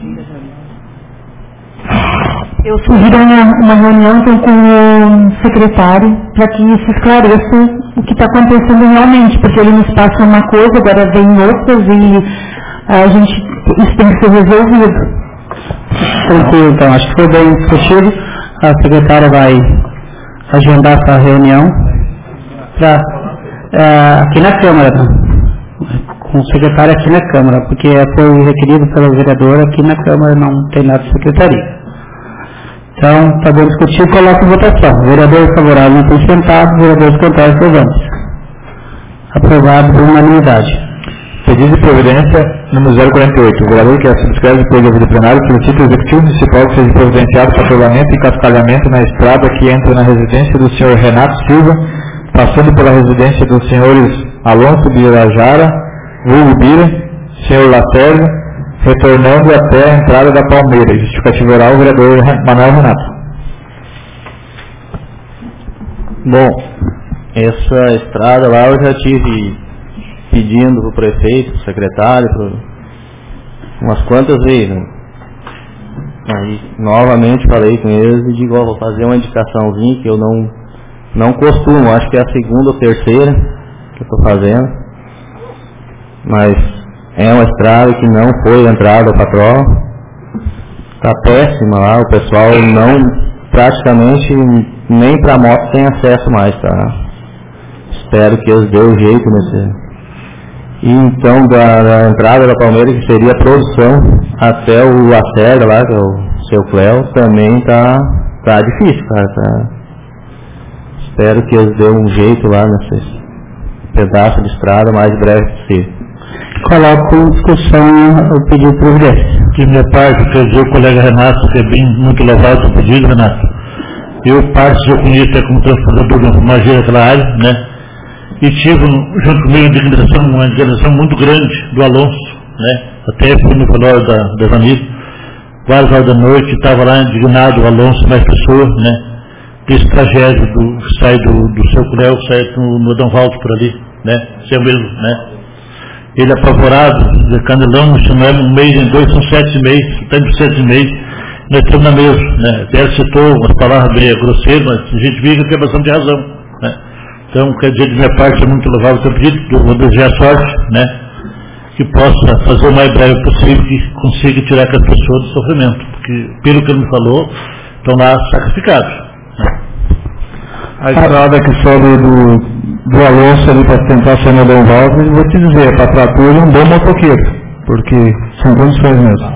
Eu sugiro uma, uma reunião então, com o secretário para que se esclareça o que está acontecendo realmente, porque ele nos passa uma coisa, agora vem outras e a gente, isso tem que ser resolvido. Tranquilo, então, acho que foi bem discutido. A secretária vai agendar essa reunião pra, é, aqui na Câmara, com o secretário aqui na Câmara, porque foi requerido pela vereadora aqui na Câmara, não tem nada de secretaria. Então, está bem discutido, coloca em votação. Vereadores favoráveis não estão sentados, vereadores contrários presentes. Aprovado por unanimidade. Pedido de providência número zero quarenta e oito. O vereador que subscreve depois do ouvido plenário solicita ao Executivo Municipal que seja providenciado patrulhamento e cascalhamento na estrada que entra na residência do senhor Renato Silva, passando pela residência dos senhores Alonso Birajara, Vulgo Bira, senhor Lacerda, retornando até a entrada da Palmeira. Justificativa oral, o vereador Manuel Renato. Bom, essa estrada lá eu já tive pedindo para o prefeito, para o secretário, pro, umas quantas vezes. Né? Aí, novamente falei com eles e digo, ó, vou fazer uma indicaçãozinha que eu não, não costumo, acho que é a segunda ou terceira que eu estou fazendo, mas é uma estrada que não foi entrada ao patrol, está péssima lá, o pessoal não, praticamente nem para moto tem acesso mais, tá? Espero que eles dêem o jeito nesse... E então da, da entrada da Palmeira, que seria a produção, até o Lacerda lá, que é o seu Cléo, também tá, tá difícil, cara. Tá. Espero que eles dêem um jeito lá nesse pedaço de estrada mais breve possível. Coloco em discussão o pedido de providência. De minha parte, quer dizer, o colega Renato, que é bem muito louvado o pedido, Renato. Eu parte eu conheço como transportador de uma magia daquela área, né? E tive, junto comigo, uma indignação, uma indignação muito grande do Alonso, né? Até fui no velório da, da Vanilla, várias horas da noite, estava lá indignado o Alonso, mais pessoas, né? Desse tragédia do, que sai do, do seu Cléo, que sai no, no Dom Valdo por ali, né? Seu mesmo, né? Ele apavorado, canelão, chamando um mês em dois, são sete meses, tanto sete meses, nós estamos na mesma, né? Até ele citou umas palavras bem grosseiras, mas a gente viu que tem bastante razão, né? Então, quer dizer, de minha parte, é muito louvável o seu pedido, vou desejar sorte, né? Que possa fazer o mais breve possível, que consiga tirar aquelas pessoas do sofrimento, porque, pelo que ele me falou, estão lá sacrificados. Né? A estrada que sobe do, do Alonso ali para tentar ser no Dom Valdo, eu vou te dizer, para trator é um bom motoqueiro, porque são condições mesmo.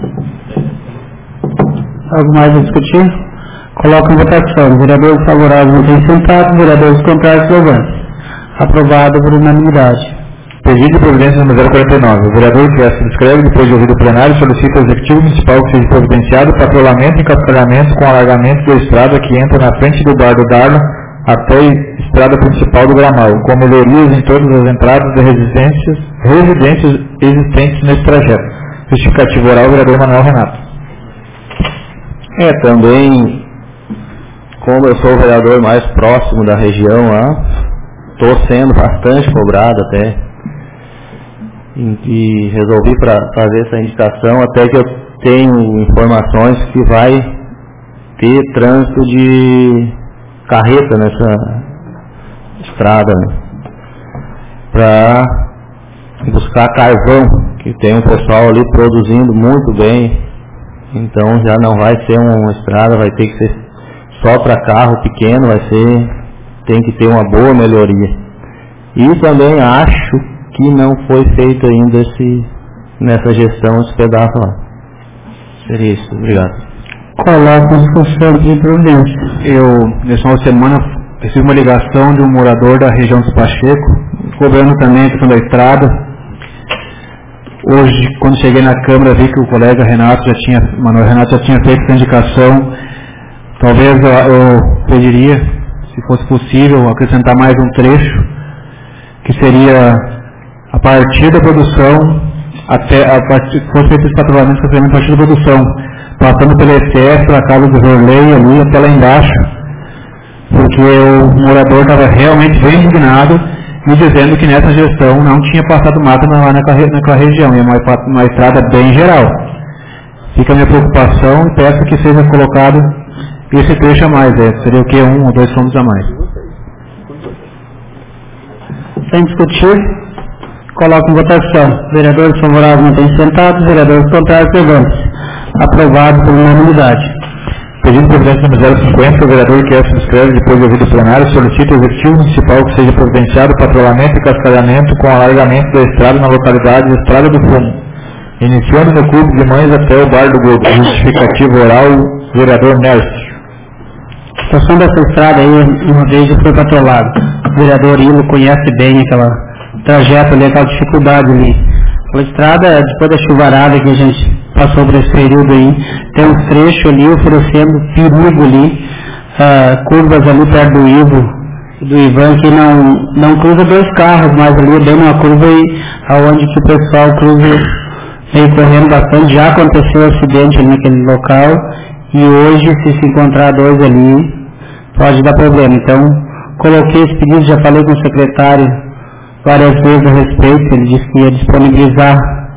Algo mais a discutir? Coloco em votação. Vereadores favoráveis não têm sentado, vereadores contrários presentes. Aprovado por unanimidade. Pedido de providência número zero quarenta e nove. O vereador que subscreve, depois de ouvido o plenário, solicita ao Executivo Municipal que seja providenciado patrulhamento e cascalhamento com alargamento da estrada que entra na frente do bar do Darla até a estrada principal do Gramal, com melhorias em todas as entradas de residências, residências existentes nesse trajeto. Justificativa oral, o vereador Manuel Renato. É, também, como eu sou o vereador mais próximo da região lá, estou sendo bastante cobrado até, e, e resolvi pra fazer essa indicação, até que eu tenho informações que vai ter trânsito de carreta nessa estrada, né, para buscar carvão, que tem um pessoal ali produzindo muito bem, então já não vai ser uma estrada, vai ter que ser só para carro pequeno, vai ser, tem que ter uma boa melhoria. E também acho que não foi feito ainda esse, nessa gestão esse pedaço lá. Seria isso, obrigado. Coloco em discussão de providência. Eu, nessa uma semana, recebi uma ligação de um morador da região do Pacheco, cobrando também a questão da estrada. Hoje, quando cheguei na Câmara, vi que o colega Renato já tinha, Manuel Renato já tinha feito essa indicação. Talvez eu, eu pediria, se fosse possível, acrescentar mais um trecho, que seria a partir da produção, até a partir, fosse feito esse patrulhamento a partir da produção, passando pela S S, pela casa do Jorley, ali, até lá embaixo, porque o morador estava realmente bem indignado me dizendo que nessa gestão não tinha passado mata lá naquela, naquela região, e é uma, uma estrada bem geral. Fica a minha preocupação e peço que seja colocado esse trecho a mais, é, seria o que? Um ou dois quilômetros a mais. Sem discutir, coloco em votação. Vereadores favoráveis mantêm sentados, vereadores contrários levante-se. Aprovado por unanimidade. Pedido de providência número zero cinquenta, o vereador que é subscreve depois de ouvido o plenário solicita ao Executivo Municipal que seja providenciado o patrulhamento e cascalhamento com alargamento da estrada na localidade Estrada do Fumo, iniciando no Clube de Mães até o Bar do Gordo. Justificativo oral, vereador Nércio. A situação dessa estrada aí, uma vez já foi patrolada. O vereador Ilo conhece bem aquela trajeto ali, aquela dificuldade ali. A estrada, depois da chuvarada que a gente passou por esse período aí, tem um trecho ali oferecendo perigo ali, uh, curvas ali perto do Ivo, do Ivan, que não, não cruza dois carros, mas ali dando uma curva aí, aonde que o pessoal cruza, vem correndo bastante. Já aconteceu um acidente ali naquele local, e hoje, se se encontrar dois ali, pode dar problema. Então, coloquei esse pedido, já falei com o secretário várias vezes a respeito, ele disse que ia disponibilizar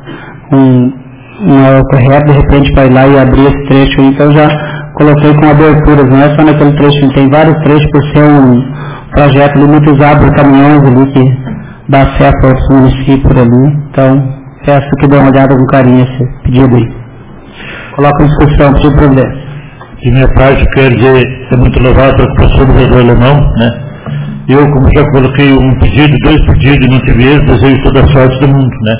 um, uma correta, de repente, para ir lá e abrir esse trecho aí. Então, já coloquei com aberturas, não é só naquele trecho, tem vários trechos por ser um projeto ali muito usado por caminhões ali, que dá acesso a outros municípios ali. Então, peço que dê uma olhada com carinho esse pedido aí. Coloco em discussão, pedido de providência. De minha parte, quero dizer, é muito louvável a preocupação do vereador Alemão, né? Eu, como já coloquei um pedido, dois pedidos e não tive êxito, desejo toda a sorte do mundo, né?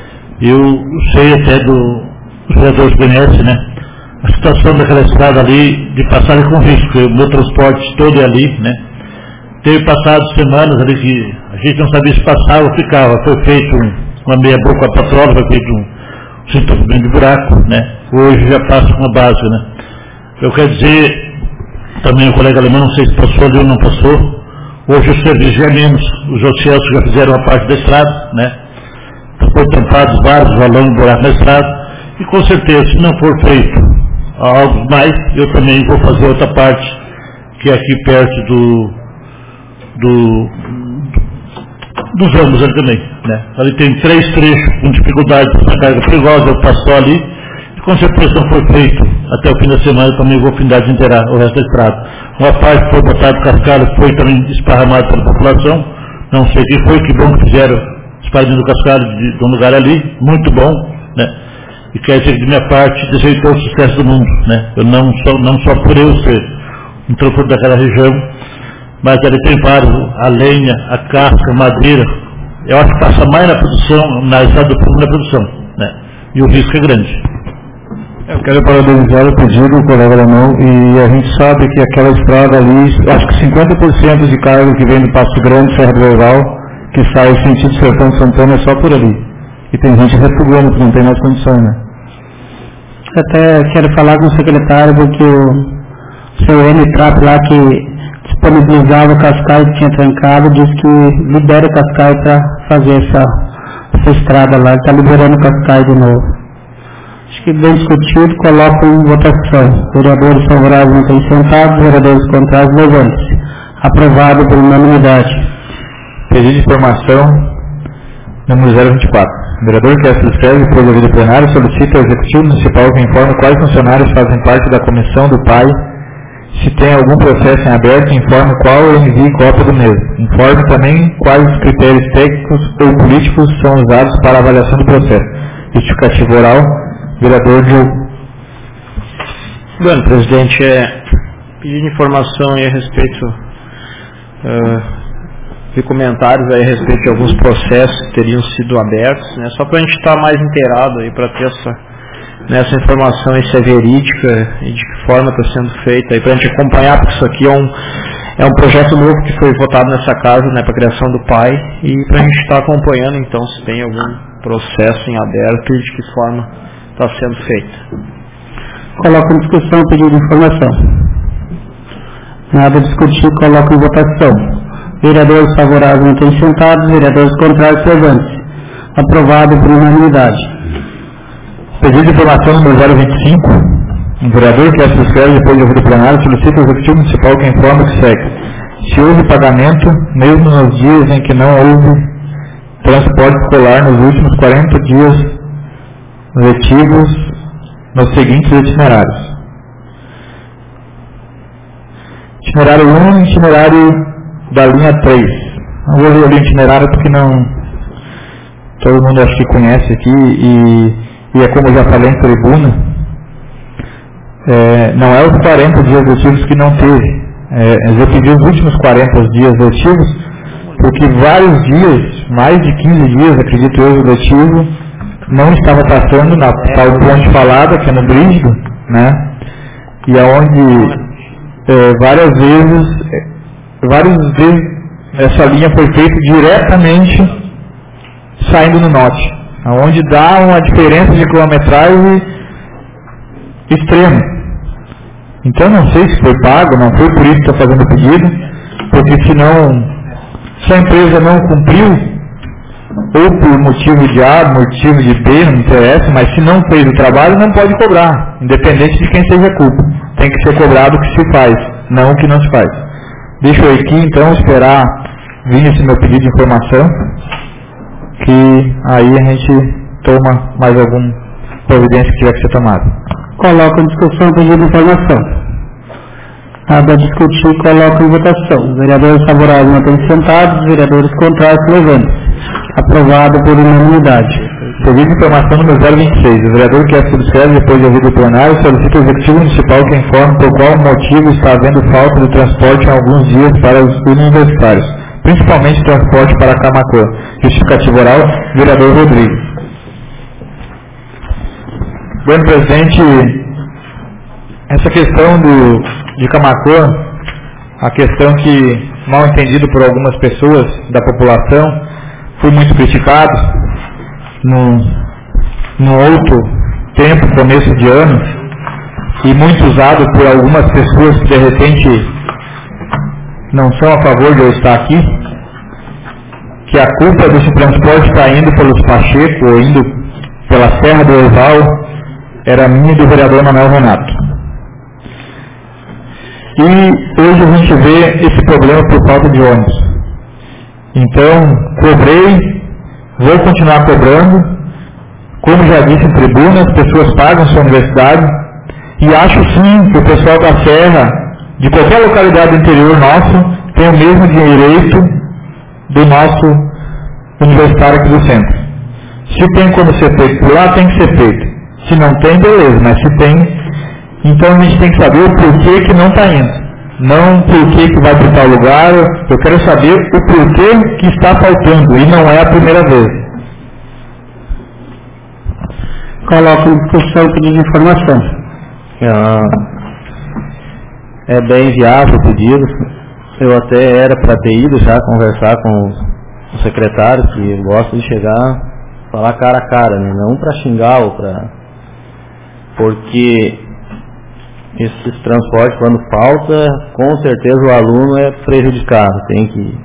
Eu sei até do, dos vereadores conhecem, né? A situação daquela estrada ali, de passagem com risco, porque o meu transporte todo é ali, né? Teve passado semanas ali que a gente não sabia se passava ou ficava. Foi feito um, uma meia boca patrola, foi feito um cinturão de buraco, né? Hoje já passa com a base, né? Eu quero dizer, também o colega alemão, não sei se passou ali ou não passou, hoje o serviço já é menos, os oceanos já fizeram a parte da estrada, né? Foi tampados vários valões de buraco na estrada, e com certeza, se não for feito algo mais, eu também vou fazer outra parte, que é aqui perto do, do, dos ramos ali também, né? Ali tem três trechos com dificuldade de carga perigosa, eu passo ali, com certeza não foi feito até o fim da semana, eu também vou findar de inteirar o resto da estrada. Uma parte foi botada cascalho, foi também esparramado pela população, não sei o que foi, que bom que fizeram esparramento do cascalho de, de um lugar ali, muito bom, né? E quer dizer que de minha parte desejo todo o sucesso do mundo, né? Eu não só, não só por eu ser um transporte daquela região, mas ali tem vários, a lenha, a casca, a madeira, eu acho que passa mais na produção, na estrada do fogo na produção, né? E o risco é grande. Eu quero parabenizar o pedido do colega alemão, e a gente sabe que aquela estrada ali, acho que cinquenta por cento de carga que vem do Passo Grande, Serra do Legal, que sai sentido Sertão de Santana, é só por ali. E tem gente refugando, que não tem mais condições, né? Até quero falar com o secretário, porque o seu N Trap lá, que disponibilizava o cascalho que tinha trancado, disse que libera o cascalho para fazer essa, essa estrada lá, ele está liberando o cascalho de novo. Acho que bem discutido, coloco em votação. Vereadores favoráveis mantêm sentados, vereadores contrários levante-se. Aprovado por unanimidade. Pedido de informação número zero vinte e quatro. O vereador que se inscreve depois do vídeo plenário solicita ao Executivo Municipal que informe quais funcionários fazem parte da comissão do P A I. Se tem algum processo em aberto, informe qual e envie cópia do mesmo. Informe também quais critérios técnicos ou políticos são usados para a avaliação do processo. Justificativo oral. Vereador Diogo. Bueno, presidente, é, pedindo informação aí a respeito uh, de comentários aí a respeito de alguns processos que teriam sido abertos, né, só para a gente estar mais inteirado aí, para ter essa, né, essa informação aí, se é verídica e de que forma está sendo feita, para a gente acompanhar, porque isso aqui é um, é um projeto novo que foi votado nessa casa, né, para a criação do P A I, e para a gente estar acompanhando então se tem algum processo em aberto e de que forma está sendo feito. Coloco em discussão o pedido de informação. Nada a discutir, coloco em votação. Vereadores favoráveis mantêm sentados, vereadores contrários levante-se. Aprovado por unanimidade. Pedido de informação número zero vinte e cinco. Um vereador que se inscreve depois de ouvir o plenário solicita ao Executivo Municipal que informe o que segue. se houve pagamento, mesmo nos dias em que não houve transporte escolar nos últimos quarenta dias letivos nos seguintes itinerários. Itinerário um, itinerário da linha três. Não vou ler o itinerário porque não todo mundo acho que conhece aqui e, e é como eu já falei em tribuna, é, não é os quarenta dias letivos que não teve. É, eu pedi os últimos quarenta dias letivos porque vários dias, mais de quinze dias, acredito eu, letivo, não estava passando na tal ponte falada, que é no Brígido, né? E aonde é, várias vezes, é, várias vezes essa linha foi feita diretamente saindo no norte, aonde dá uma diferença de quilometragem extrema. Então não sei se foi pago, não foi por isso que está fazendo o pedido, porque senão, se a empresa não cumpriu, ou por motivo de A, motivo de B, não interessa, mas se não fez o trabalho, não pode cobrar, independente de quem seja a culpa. Tem que ser cobrado o que se faz, não o que não se faz. Deixa eu aqui, então, esperar vir esse meu pedido de informação, que aí a gente toma mais alguma providência que tiver que ser tomada. Coloco em discussão o pedido de informação. Nada a discutir, coloco em votação. Os vereadores favoráveis mantêm-se sentados, os vereadores contrários se levantam. Aprovado por unanimidade. Pedido de informação número zero vinte e seis. O vereador que é subscreve depois de ouvir o plenário solicita ao Executivo Municipal que informe por qual motivo está havendo falta de transporte em alguns dias para os universitários, principalmente transporte para Camaquã. Justificativo oral, vereador Rodrigues. Bom, presidente, essa questão do, de Camaquã, a questão que, mal entendido por algumas pessoas da população, foi muito criticado no, no outro tempo, começo de ano, e muito usado por algumas pessoas que de repente não são a favor de eu estar aqui, que a culpa desse transporte está indo pelos Pacheco ou indo pela Serra do Oval era minha e do vereador Manuel Renato. E hoje a gente vê esse problema por falta de ônibus. Então, cobrei, vou continuar cobrando, como já disse em tribuna, as pessoas pagam sua universidade, e acho sim que o pessoal da Serra, de qualquer localidade do interior nosso, tem o mesmo direito do nosso universitário aqui do centro. Se tem como ser feito por lá, tem que ser feito. Se não tem, beleza, mas se tem, então a gente tem que saber o porquê que não está indo. Não porquê que vai para tal lugar, eu quero saber o porquê que está faltando, e não é a primeira vez. Coloco em discussão o pedido de informação. É bem viável o pedido. Eu até era para ter ido já conversar com o secretário, que gosta de chegar, falar cara a cara, né? Não para xingar ou para... Porque esses transportes, quando falta, com certeza o aluno é prejudicado. Tem que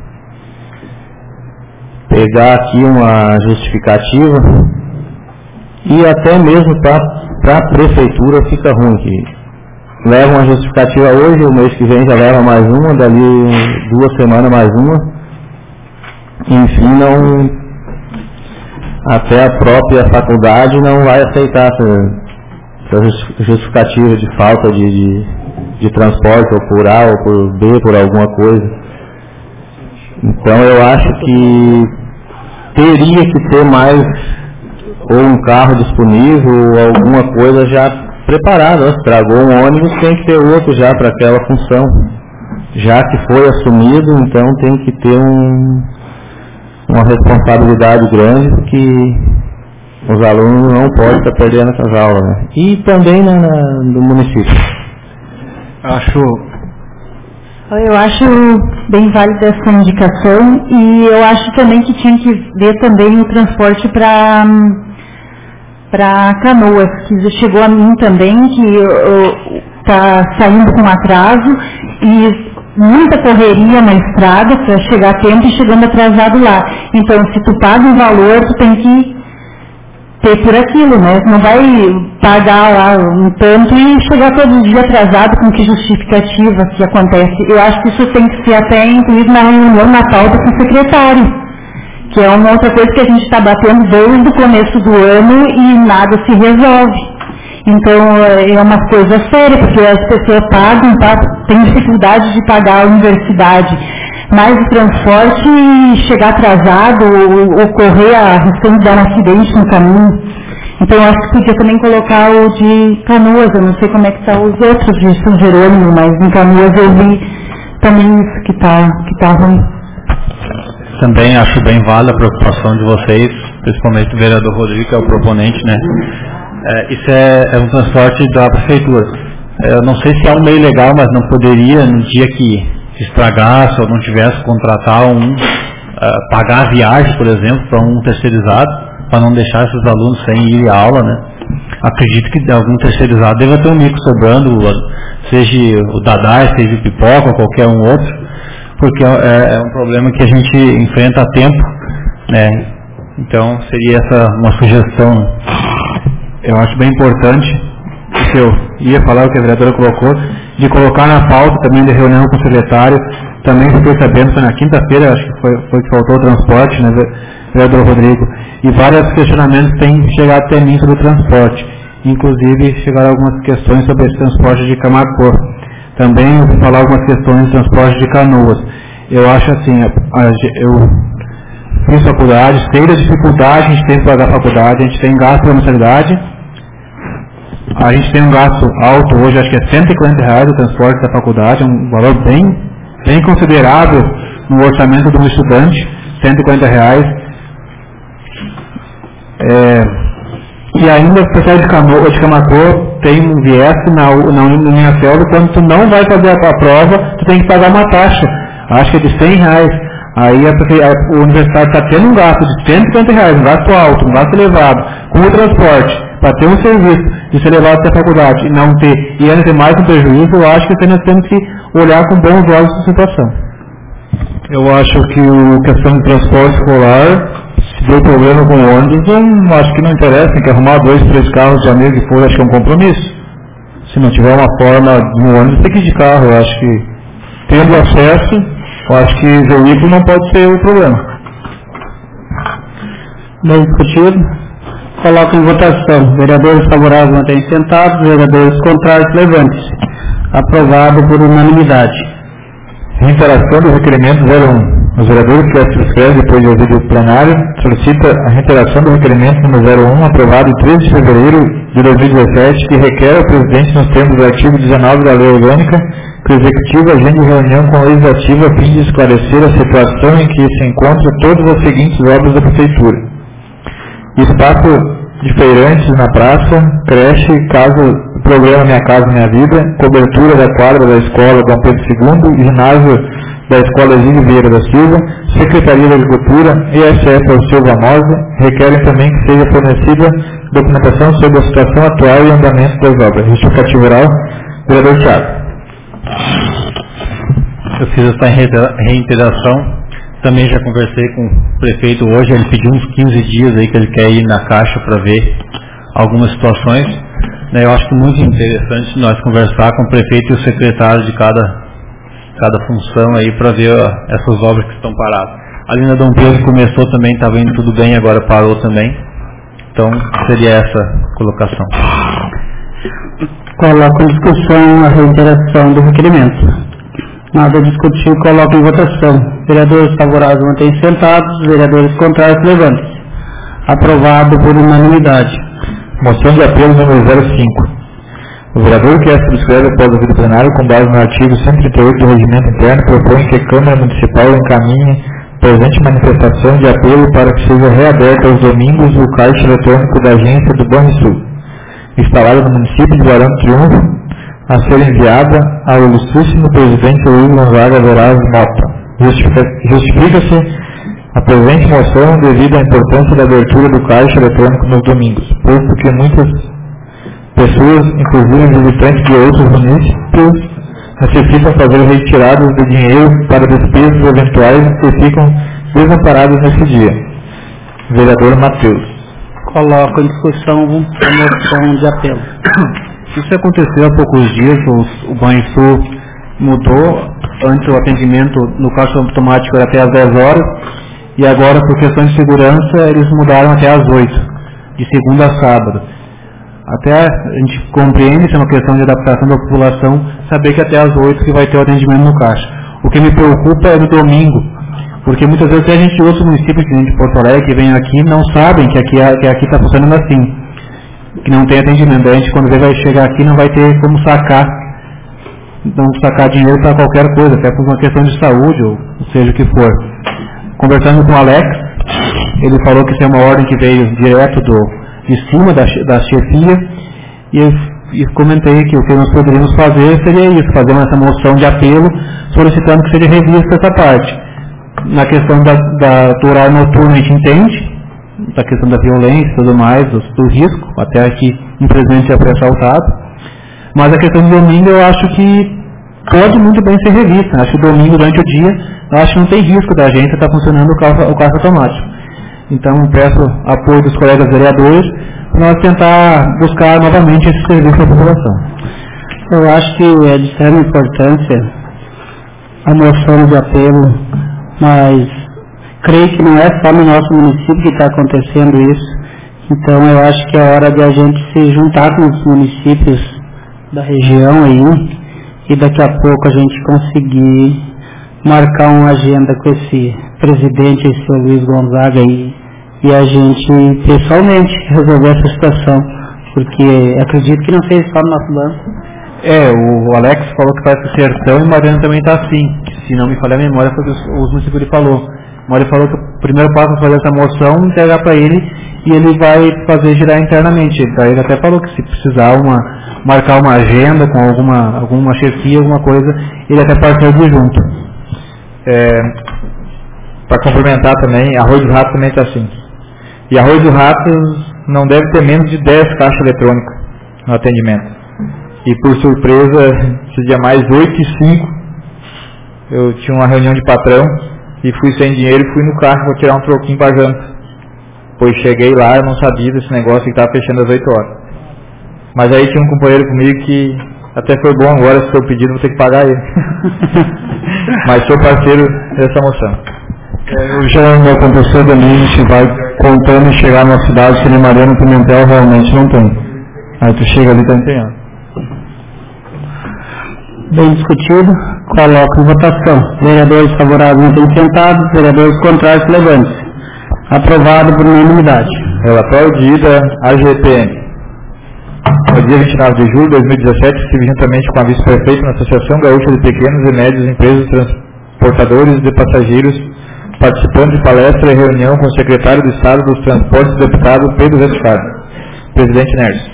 pegar aqui uma justificativa, e até mesmo para a prefeitura fica ruim, que leva uma justificativa hoje, o mês que vem já leva mais uma, dali duas semanas mais uma, enfim, não, até a própria faculdade não vai aceitar essa essa justificativa de falta de, de, de transporte, ou por A, ou por B, por alguma coisa. Então eu acho que teria que ter mais, ou um carro disponível, ou alguma coisa já preparada. Estragou um ônibus, tem que ter outro já para aquela função. Já que foi assumido, então tem que ter um, uma responsabilidade grande, porque os alunos não podem estar perdendo essas aulas, né? E também na, na, no município. Acho... Eu acho bem válida essa indicação, e eu acho também que tinha que ver também o transporte para para Canoas, que chegou a mim também, que está saindo com atraso, e muita correria na estrada para chegar a tempo e chegando atrasado lá. Então, se tu paga um valor, tu tem que ter por aquilo, né? Não vai pagar lá um tanto e chegar todo dia atrasado com que justificativa que acontece. Eu acho que isso tem que ser até incluído na reunião, na pauta com o secretário, que é uma outra coisa que a gente está batendo desde o começo do ano e nada se resolve. Então é uma coisa séria, porque as pessoas pagam, têm dificuldade de pagar a universidade, mais o transporte e chegar atrasado ou ocorrer a risco de dar um acidente no caminho. Então eu acho que podia também colocar o de Canoas, eu não sei como é que estão os outros de São Jerônimo, mas em Canoas eu vi também isso que está que tá ruim. Também acho bem válida a preocupação de vocês, principalmente do vereador Rodrigo, que é o proponente, né? É, isso é, é um transporte da prefeitura. É, eu não sei se é um meio legal, mas não poderia, no dia que estragasse ou não tivesse, contratar um, uh, pagar a viagem, por exemplo, para um terceirizado, para não deixar esses alunos sem ir à aula, né? Acredito que algum terceirizado deva ter um mico sobrando, seja o Dadai, seja o Pipoca, ou qualquer um outro, porque é, é um problema que a gente enfrenta a tempo, né? Então seria essa uma sugestão. Eu acho bem importante, que eu ia falar o que a vereadora colocou, de colocar na pauta também de reunião com o secretário. Também fiquei sabendo, foi na quinta-feira, acho que foi, foi que faltou o transporte, né, vereador Rodrigo, e vários questionamentos têm chegado até mim sobre o transporte. Inclusive, chegaram algumas questões sobre esse transporte de Camacô. Também vou falar algumas questões de transporte de Canoas. Eu acho assim, a, a, eu fiz faculdade, sei da dificuldade, a gente tem que pagar a faculdade, a gente tem gasto na mensalidade, a gente tem um gasto alto hoje, acho que é cento e quarenta reais o transporte da faculdade, é um valor bem, bem considerável no orçamento de um estudante, cento e quarenta reais. É, e ainda o pessoal de, Cano, de Camacô tem um viés na, na Uniaselv, quando tu não vai fazer a, a prova, tu tem que pagar uma taxa, acho que é de cem reais. Aí a, a, o universitário está tendo um gasto de cento e cinquenta reais, um gasto alto, um gasto elevado, com o transporte, para ter um serviço de ser levado até a faculdade e não ter, e ainda ter mais um prejuízo. Eu acho que nós temos que olhar com bons olhos essa situação. Eu acho que a questão de transporte escolar, se deu problema com o ônibus, eu acho que não interessa, tem que arrumar dois, três carros de amigo que for, acho que é um compromisso. Se não tiver uma forma de um ônibus, tem que ir de carro. Eu acho que tendo acesso, eu acho que veículo não pode ser o problema. Bem discutido. Coloco em votação. Vereadores favoráveis mantêm sentados, vereadores contrários levante-se. Aprovado por unanimidade. Reiteração do requerimento zero um. Os vereadores que se subscrevem depois de ouvido o plenário solicita a reiteração do requerimento número zero um, aprovado em treze de fevereiro de dois mil e dezessete, que requer ao presidente, nos termos do artigo dezenove da Lei Orgânica, que o Executivo agende reunião com o Legislativo a fim de esclarecer a situação em que se encontram todas as seguintes obras da Prefeitura: espaço de feirantes na praça, creche, casa, programa Minha Casa Minha Vida, cobertura da quadra da Escola Dom Pedro segundo, ginásio da Escola Egídio Vieira da Silva, Secretaria da Agricultura, E S F ao Silva Mosa, requerem também que seja fornecida documentação sobre a situação atual e andamento das obras. Justificativo oral, vereador Thiago. Eu fiz essa reiteração, também já conversei com o prefeito hoje, ele pediu uns quinze dias aí que ele quer ir na Caixa para ver algumas situações. Eu acho que muito interessante nós conversar com o prefeito e o secretário de cada, cada função aí para ver ó, essas obras que estão paradas. Ali na Dom Pedro começou também, estava indo tudo bem, agora parou também. Então seria essa a colocação. Coloco em discussão a reiteração do requerimento. Nada a discutir, coloco em votação. Vereadores favoráveis mantêm sentados, vereadores contrários levantem-se. Aprovado por unanimidade. Moção de apelo número zero cinco. O vereador que a subscreve após o ouvido plenário, com base no artigo cento e trinta e oito do Regimento Interno, propõe que a Câmara Municipal encaminhe presente manifestação de apelo para que seja reaberto aos domingos o caixa eletrônico da agência do Banrisul, instalado no município de Barão do Triunfo, a ser enviada ao ilustríssimo presidente Luiz Gonzaga Veraz Mota. Justifica-se a presente moção devido à importância da abertura do caixa eletrônico nos domingos, posto que muitas pessoas, inclusive visitantes de outros municípios, necessitam fazer retiradas de dinheiro para despesas eventuais e ficam desamparados nesse dia. Vereador Matheus. coloco em discussão a moção de apelo. Isso aconteceu há poucos dias, o, o Banrisul mudou. Antes o atendimento no caixa automático era até às dez horas, e agora, por questão de segurança, eles mudaram até às oito, de segunda a sábado. Até a gente compreende que é uma questão de adaptação da população, saber que até às oito que vai ter o atendimento no caixa. O que me preocupa é no domingo, porque muitas vezes a gente de outros municípios, que de Porto Alegre, que vem aqui, não sabem que aqui que aqui está funcionando assim, que não tem atendimento. A gente, quando vê, vai chegar aqui, não vai ter como sacar, não sacar dinheiro para qualquer coisa, até por uma questão de saúde, ou seja o que for. Conversando com o Alex, ele falou que isso é uma ordem que veio direto do, de cima da, da chefia, e eu e comentei que o que nós poderíamos fazer seria isso, fazer essa moção de apelo, solicitando que seja revista essa parte. Na questão da, da, do horário noturno a gente entende, da questão da violência e tudo mais, do, do risco, até aqui infelizmente já foi assaltado, mas a questão do domingo eu acho que pode muito bem ser revista. Acho que domingo durante o dia, eu acho que não tem risco da gente estar funcionando o caixa, o caixa automático. Então peço apoio dos colegas vereadores para nós tentar buscar novamente esse serviço à população. Eu acho que é de extrema importância a moção de apelo, mas creio que não é só no nosso município que está acontecendo isso. Então eu acho que é hora de a gente se juntar com os municípios da região aí, e daqui a pouco a gente conseguir marcar uma agenda com esse presidente, esse seu Luiz Gonzaga aí, e a gente pessoalmente resolver essa situação, porque acredito que não seja só no nosso banco. É, o Alex falou que faz o Sertão e Mariana também está assim, se não me falha a memória, foi o que os municípios ele falou. O Mário falou que o primeiro passo é fazer essa moção, entregar para ele, e ele vai fazer girar internamente. Daí ele até falou que se precisar uma, marcar uma agenda com alguma, alguma chefia, alguma coisa, ele até pode fazer junto. É, para complementar também, Arroio do Rato também está assim. E Arroio do Rato não deve ter menos de dez caixas eletrônicas no atendimento. E por surpresa, esse dia mais oito e cinco, eu tinha uma reunião de patrão e fui sem dinheiro e fui no carro para tirar um troquinho para janta. Pois cheguei lá, eu não sabia desse negócio que estava fechando às oito horas. Mas aí tinha um companheiro comigo que até foi bom agora, se for pedido, vou ter que pagar ele. Mas sou parceiro dessa moção. É, já não aconteceu também, a gente vai contando e chegar numa cidade que nem Mariana Pimentel realmente não tem. Aí tu chega ali e está empenhado. Bem discutido, coloco em votação. Vereadores favoráveis mantêm sentados, vereadores contrários levante-se. Aprovado por unanimidade. Relatório de ida à G P M. No dia vinte e nove de julho de dois mil e dezessete, estive juntamente com a vice-prefeita na Associação Gaúcha de Pequenas e Médias Empresas Transportadoras de Passageiros, participando de palestra e reunião com o secretário de Estado dos Transportes, o deputado Pedro Westphal. Presidente Nércio.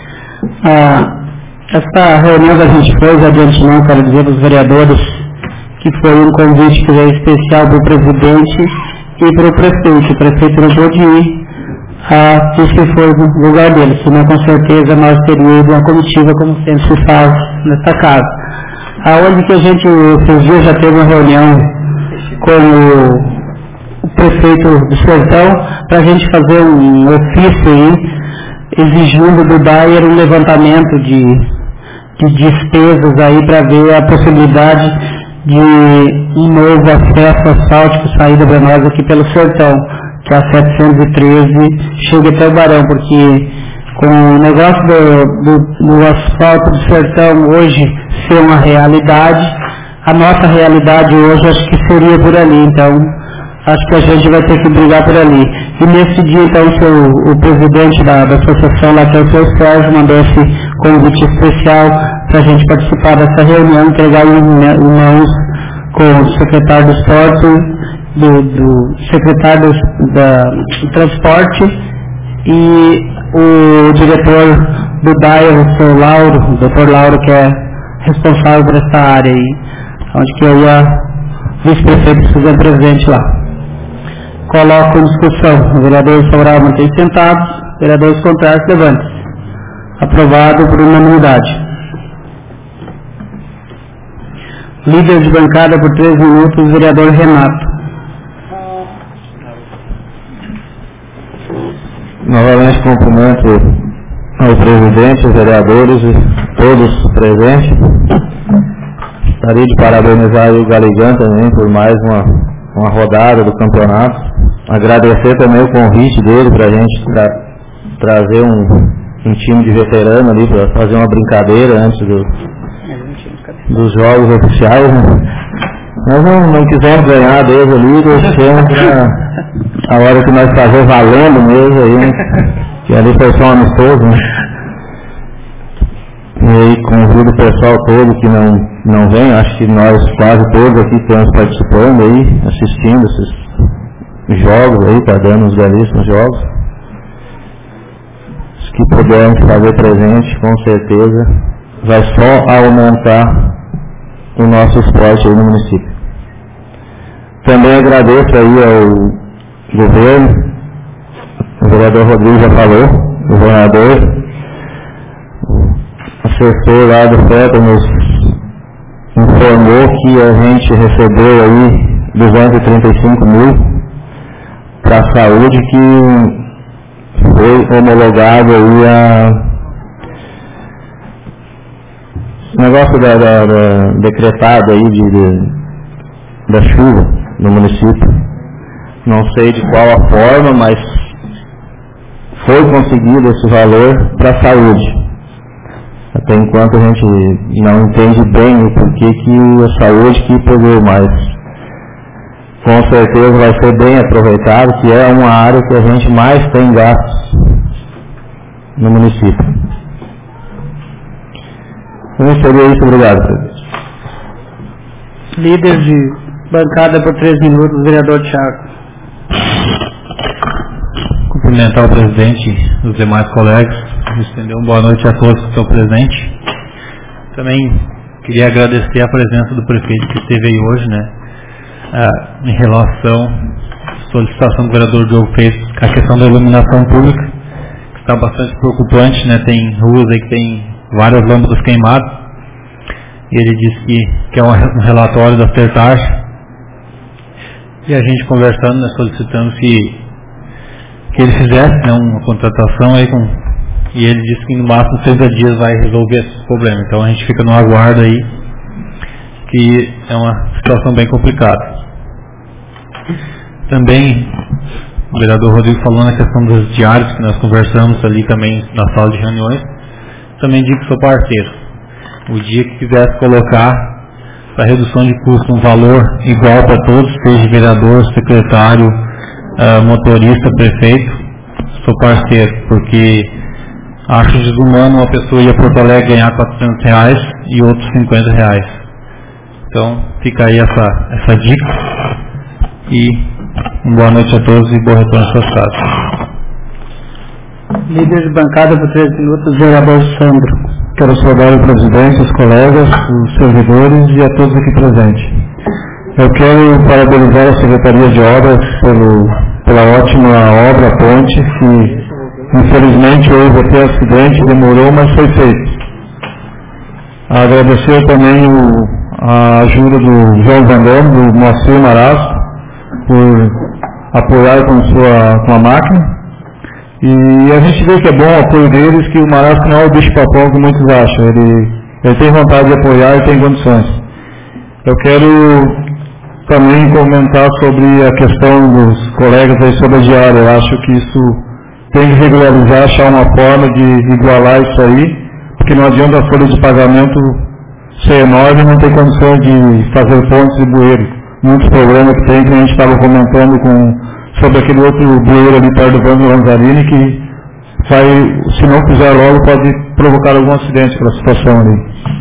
Ah, essa reunião que a gente fez, adiante não, quero dizer para os vereadores que foi um convite que veio especial para o presidente e para o prefeito. O prefeito não pôde ir, ah, isso foi no lugar dele, senão com certeza nós teríamos uma comitiva, como sempre se faz nessa casa. Aonde que a gente, esses dias já teve uma reunião com o, o prefeito do Sertão, para a gente fazer um ofício aí, exigindo do D A I E R um levantamento de, de despesas aí para ver a possibilidade de um novo acesso asfáltico, saída para nós aqui pelo Sertão, que é a setecentos e treze chega até o Barão, porque com o negócio do, do, do asfalto do Sertão hoje ser uma realidade, a nossa realidade hoje acho que seria por ali, então acho que a gente vai ter que brigar por ali. E nesse dia, então, o, seu, o presidente da, da associação lá, que é o seu Sérgio, mandou esse convite especial para a gente participar dessa reunião, entregar em mãos com o secretário do esporte, do, do secretário do, da, do transporte e o diretor do D A I E R, o senhor Lauro, o doutor Lauro, que é responsável por essa área aí, onde que eu e a vice-prefeito estão presente lá. Coloco em discussão. Os vereadores favoráveis mantêm sentados, vereadores contrários levante-se. Aprovado por unanimidade. Líder de bancada por três minutos, vereador Renato. Novamente cumprimento ao presidente, os vereadores e todos presentes. Gostaria de parabenizar o Galigã também por mais uma, uma rodada do campeonato. Agradecer também o convite dele para a gente tra trazer um, um time de veterano ali para fazer uma brincadeira antes do, dos jogos oficiais. Né? Nós não, não quisemos ganhar desde ali, deixamos a, a hora que nós fazer valendo mesmo aí, que ali foi só um amistoso, né? E aí convido o pessoal todo que não, não vem, acho que nós quase todos aqui estamos participando aí, assistindo esses jogos aí, tá dando uns belíssimos jogos. Os que pudermos fazer presente, com certeza, vai só aumentar o nosso esporte aí no município. Também agradeço aí ao governo, o vereador Rodrigo já falou, o governador, o assessor lá do F E T nos informou que a gente recebeu aí duzentos e trinta e cinco mil para a saúde, que foi homologado aí a o negócio da, da, da decretado aí de, de, da chuva no município. Não sei de qual a forma, mas foi conseguido esse valor para a saúde. Até enquanto a gente não entende bem o porquê que a saúde que pegou, mas com certeza vai ser bem aproveitado, que é uma área que a gente mais tem gastos no município. Então seria isso, obrigado, presidente. Líder de bancada por três minutos, vereador Thiago. Cumprimentar o presidente e os demais colegas, estender uma boa noite a todos que estão presentes. Também queria agradecer a presença do prefeito que esteve aí hoje, né, ah, em relação à solicitação do vereador Diogo fez com a questão da iluminação pública, que está bastante preocupante, né, tem ruas aí que tem várias lâmpadas queimadas, e ele disse que, que é um relatório da Sertagem, e a gente conversando, né, solicitando que, que ele fizesse, né, uma contratação aí com, e ele disse que no máximo trinta dias vai resolver esse problema. Então a gente fica no aguardo aí, que é uma situação bem complicada. Também o vereador Rodrigo falou na questão dos diários, que nós conversamos ali também na sala de reuniões. Também digo que sou parceiro. O dia que quisesse colocar para redução de custo um valor igual para todos, seja vereador, secretário, uh, motorista, prefeito, sou parceiro, porque acho desumano uma pessoa ir a Porto Alegre ganhar quatrocentos reais e outros cinquenta reais. Então fica aí essa, essa dica, e uma boa noite a todos e boa retorno às suas casas. Líder de bancada por três minutos, vereador Sandro. Quero saudar o presidente, os colegas, os servidores e a todos aqui presentes. Eu quero parabenizar a Secretaria de Obras pelo, pela ótima obra, a ponte, que infelizmente houve até acidente, demorou, mas foi feito. Agradecer também o, a ajuda do João Vandão, do Moacir Marasco, por apoiar com, sua, com a máquina. E a gente vê que é bom o apoio deles, que o Marasco não é o bicho-papão que muitos acham. Ele, ele tem vontade de apoiar e tem condições. Eu quero também comentar sobre a questão dos colegas aí sobre a diária. Eu acho que isso tem que regularizar, achar uma forma de igualar isso aí, porque não adianta a folha de pagamento ser enorme e não ter condições de fazer pontes e bueiros. Muitos problemas que tem, que a gente estava comentando com, sobre aquele outro bueiro ali perto do Vando Lanzarini, que vai, se não fizer logo, pode provocar algum acidente para a situação ali.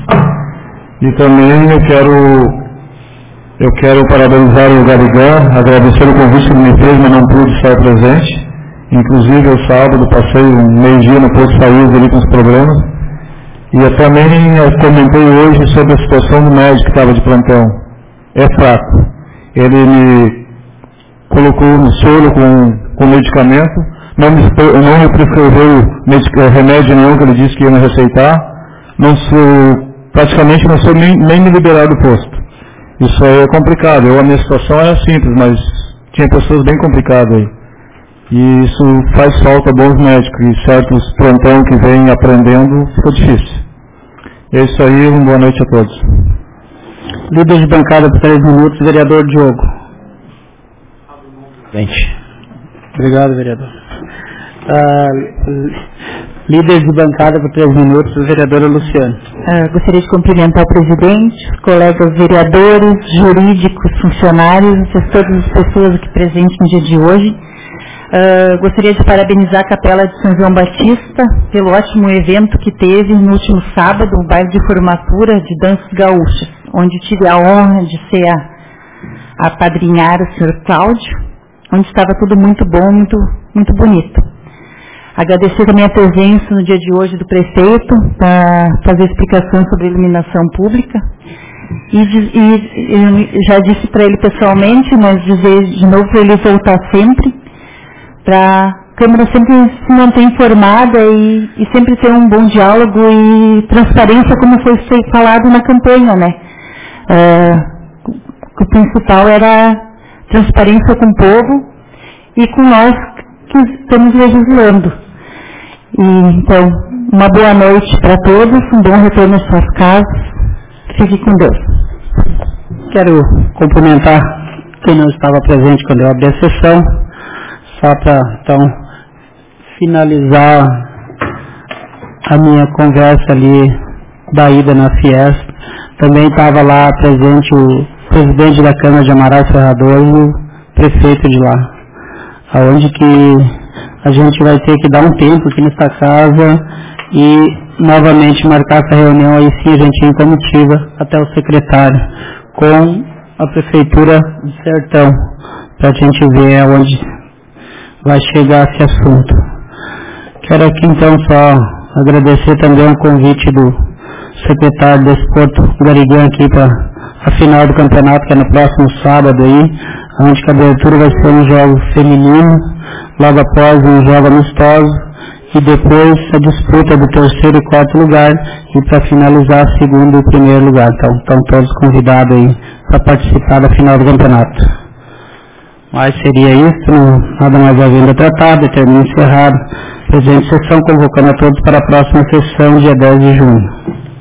E também eu quero, eu quero parabenizar o Galigã, agradecer o convite que me fez, mas não pude estar presente. Inclusive, eu sábado passei um meio-dia no posto de saúde ali com os problemas. E eu também eu comentei hoje sobre a situação do médico que estava de plantão. É fraco. Ele me colocou no soro com, com medicamento, não me, não me prescreveu remédio nenhum que ele disse que ia me receitar, não sou, praticamente não sou nem, nem me liberar do posto. Isso aí é complicado. Eu, a minha situação era simples, mas tinha pessoas bem complicadas aí. E isso faz falta a bons médicos, e certos plantão que vêm aprendendo fica difícil. É isso aí, uma boa noite a todos. Líder de bancada por três minutos, vereador Diogo. Gente. Obrigado, vereador. Uh, líder de bancada por três minutos, vereadora Luciane. Uh, gostaria de cumprimentar o presidente, os colegas vereadores, jurídicos, funcionários, todas as pessoas aqui presentes no dia de hoje. Uh, gostaria de parabenizar a Capela de São João Batista pelo ótimo evento que teve no último sábado, o baile de formatura de danças gaúchas, onde tive a honra de ser a, a padrinhar o senhor Cláudio, onde estava tudo muito bom, muito, muito bonito. Agradecer também a presença no dia de hoje do prefeito para fazer explicações sobre iluminação pública. E, e, e já disse para ele pessoalmente, mas dizer de novo para ele voltar sempre, para a Câmara sempre se manter informada e, e sempre ter um bom diálogo e transparência, como foi falado na campanha, né? É, o principal era transparência com o povo e com nós que estamos legislando. E, então, uma boa noite para todos, um bom retorno às suas casas. Fique com Deus. Quero cumprimentar quem não estava presente quando eu abri a sessão, só para, então, finalizar a minha conversa ali da ida na Fiesp. Também estava lá presente o presidente da Câmara de Amaral Ferrador e o prefeito de lá, aonde que a gente vai ter que dar um tempo aqui nessa casa e novamente marcar essa reunião aí sim, a gente em comitiva até o secretário com a Prefeitura do Sertão, para a gente ver aonde vai chegar esse assunto. Quero aqui então só agradecer também o convite do secretário do Desporto, Gariguan, aqui para a final do campeonato, que é no próximo sábado aí, onde a abertura vai ser um jogo feminino, logo após um jogo amistoso, e depois a disputa do terceiro e quarto lugar, e para finalizar segundo e primeiro lugar. Então, estão todos convidados aí para participar da final do campeonato. Mas seria isso, não, nada mais havendo a tratar, determino encerrado. Presidente de sessão convocando a todos para a próxima sessão, dia dez de junho.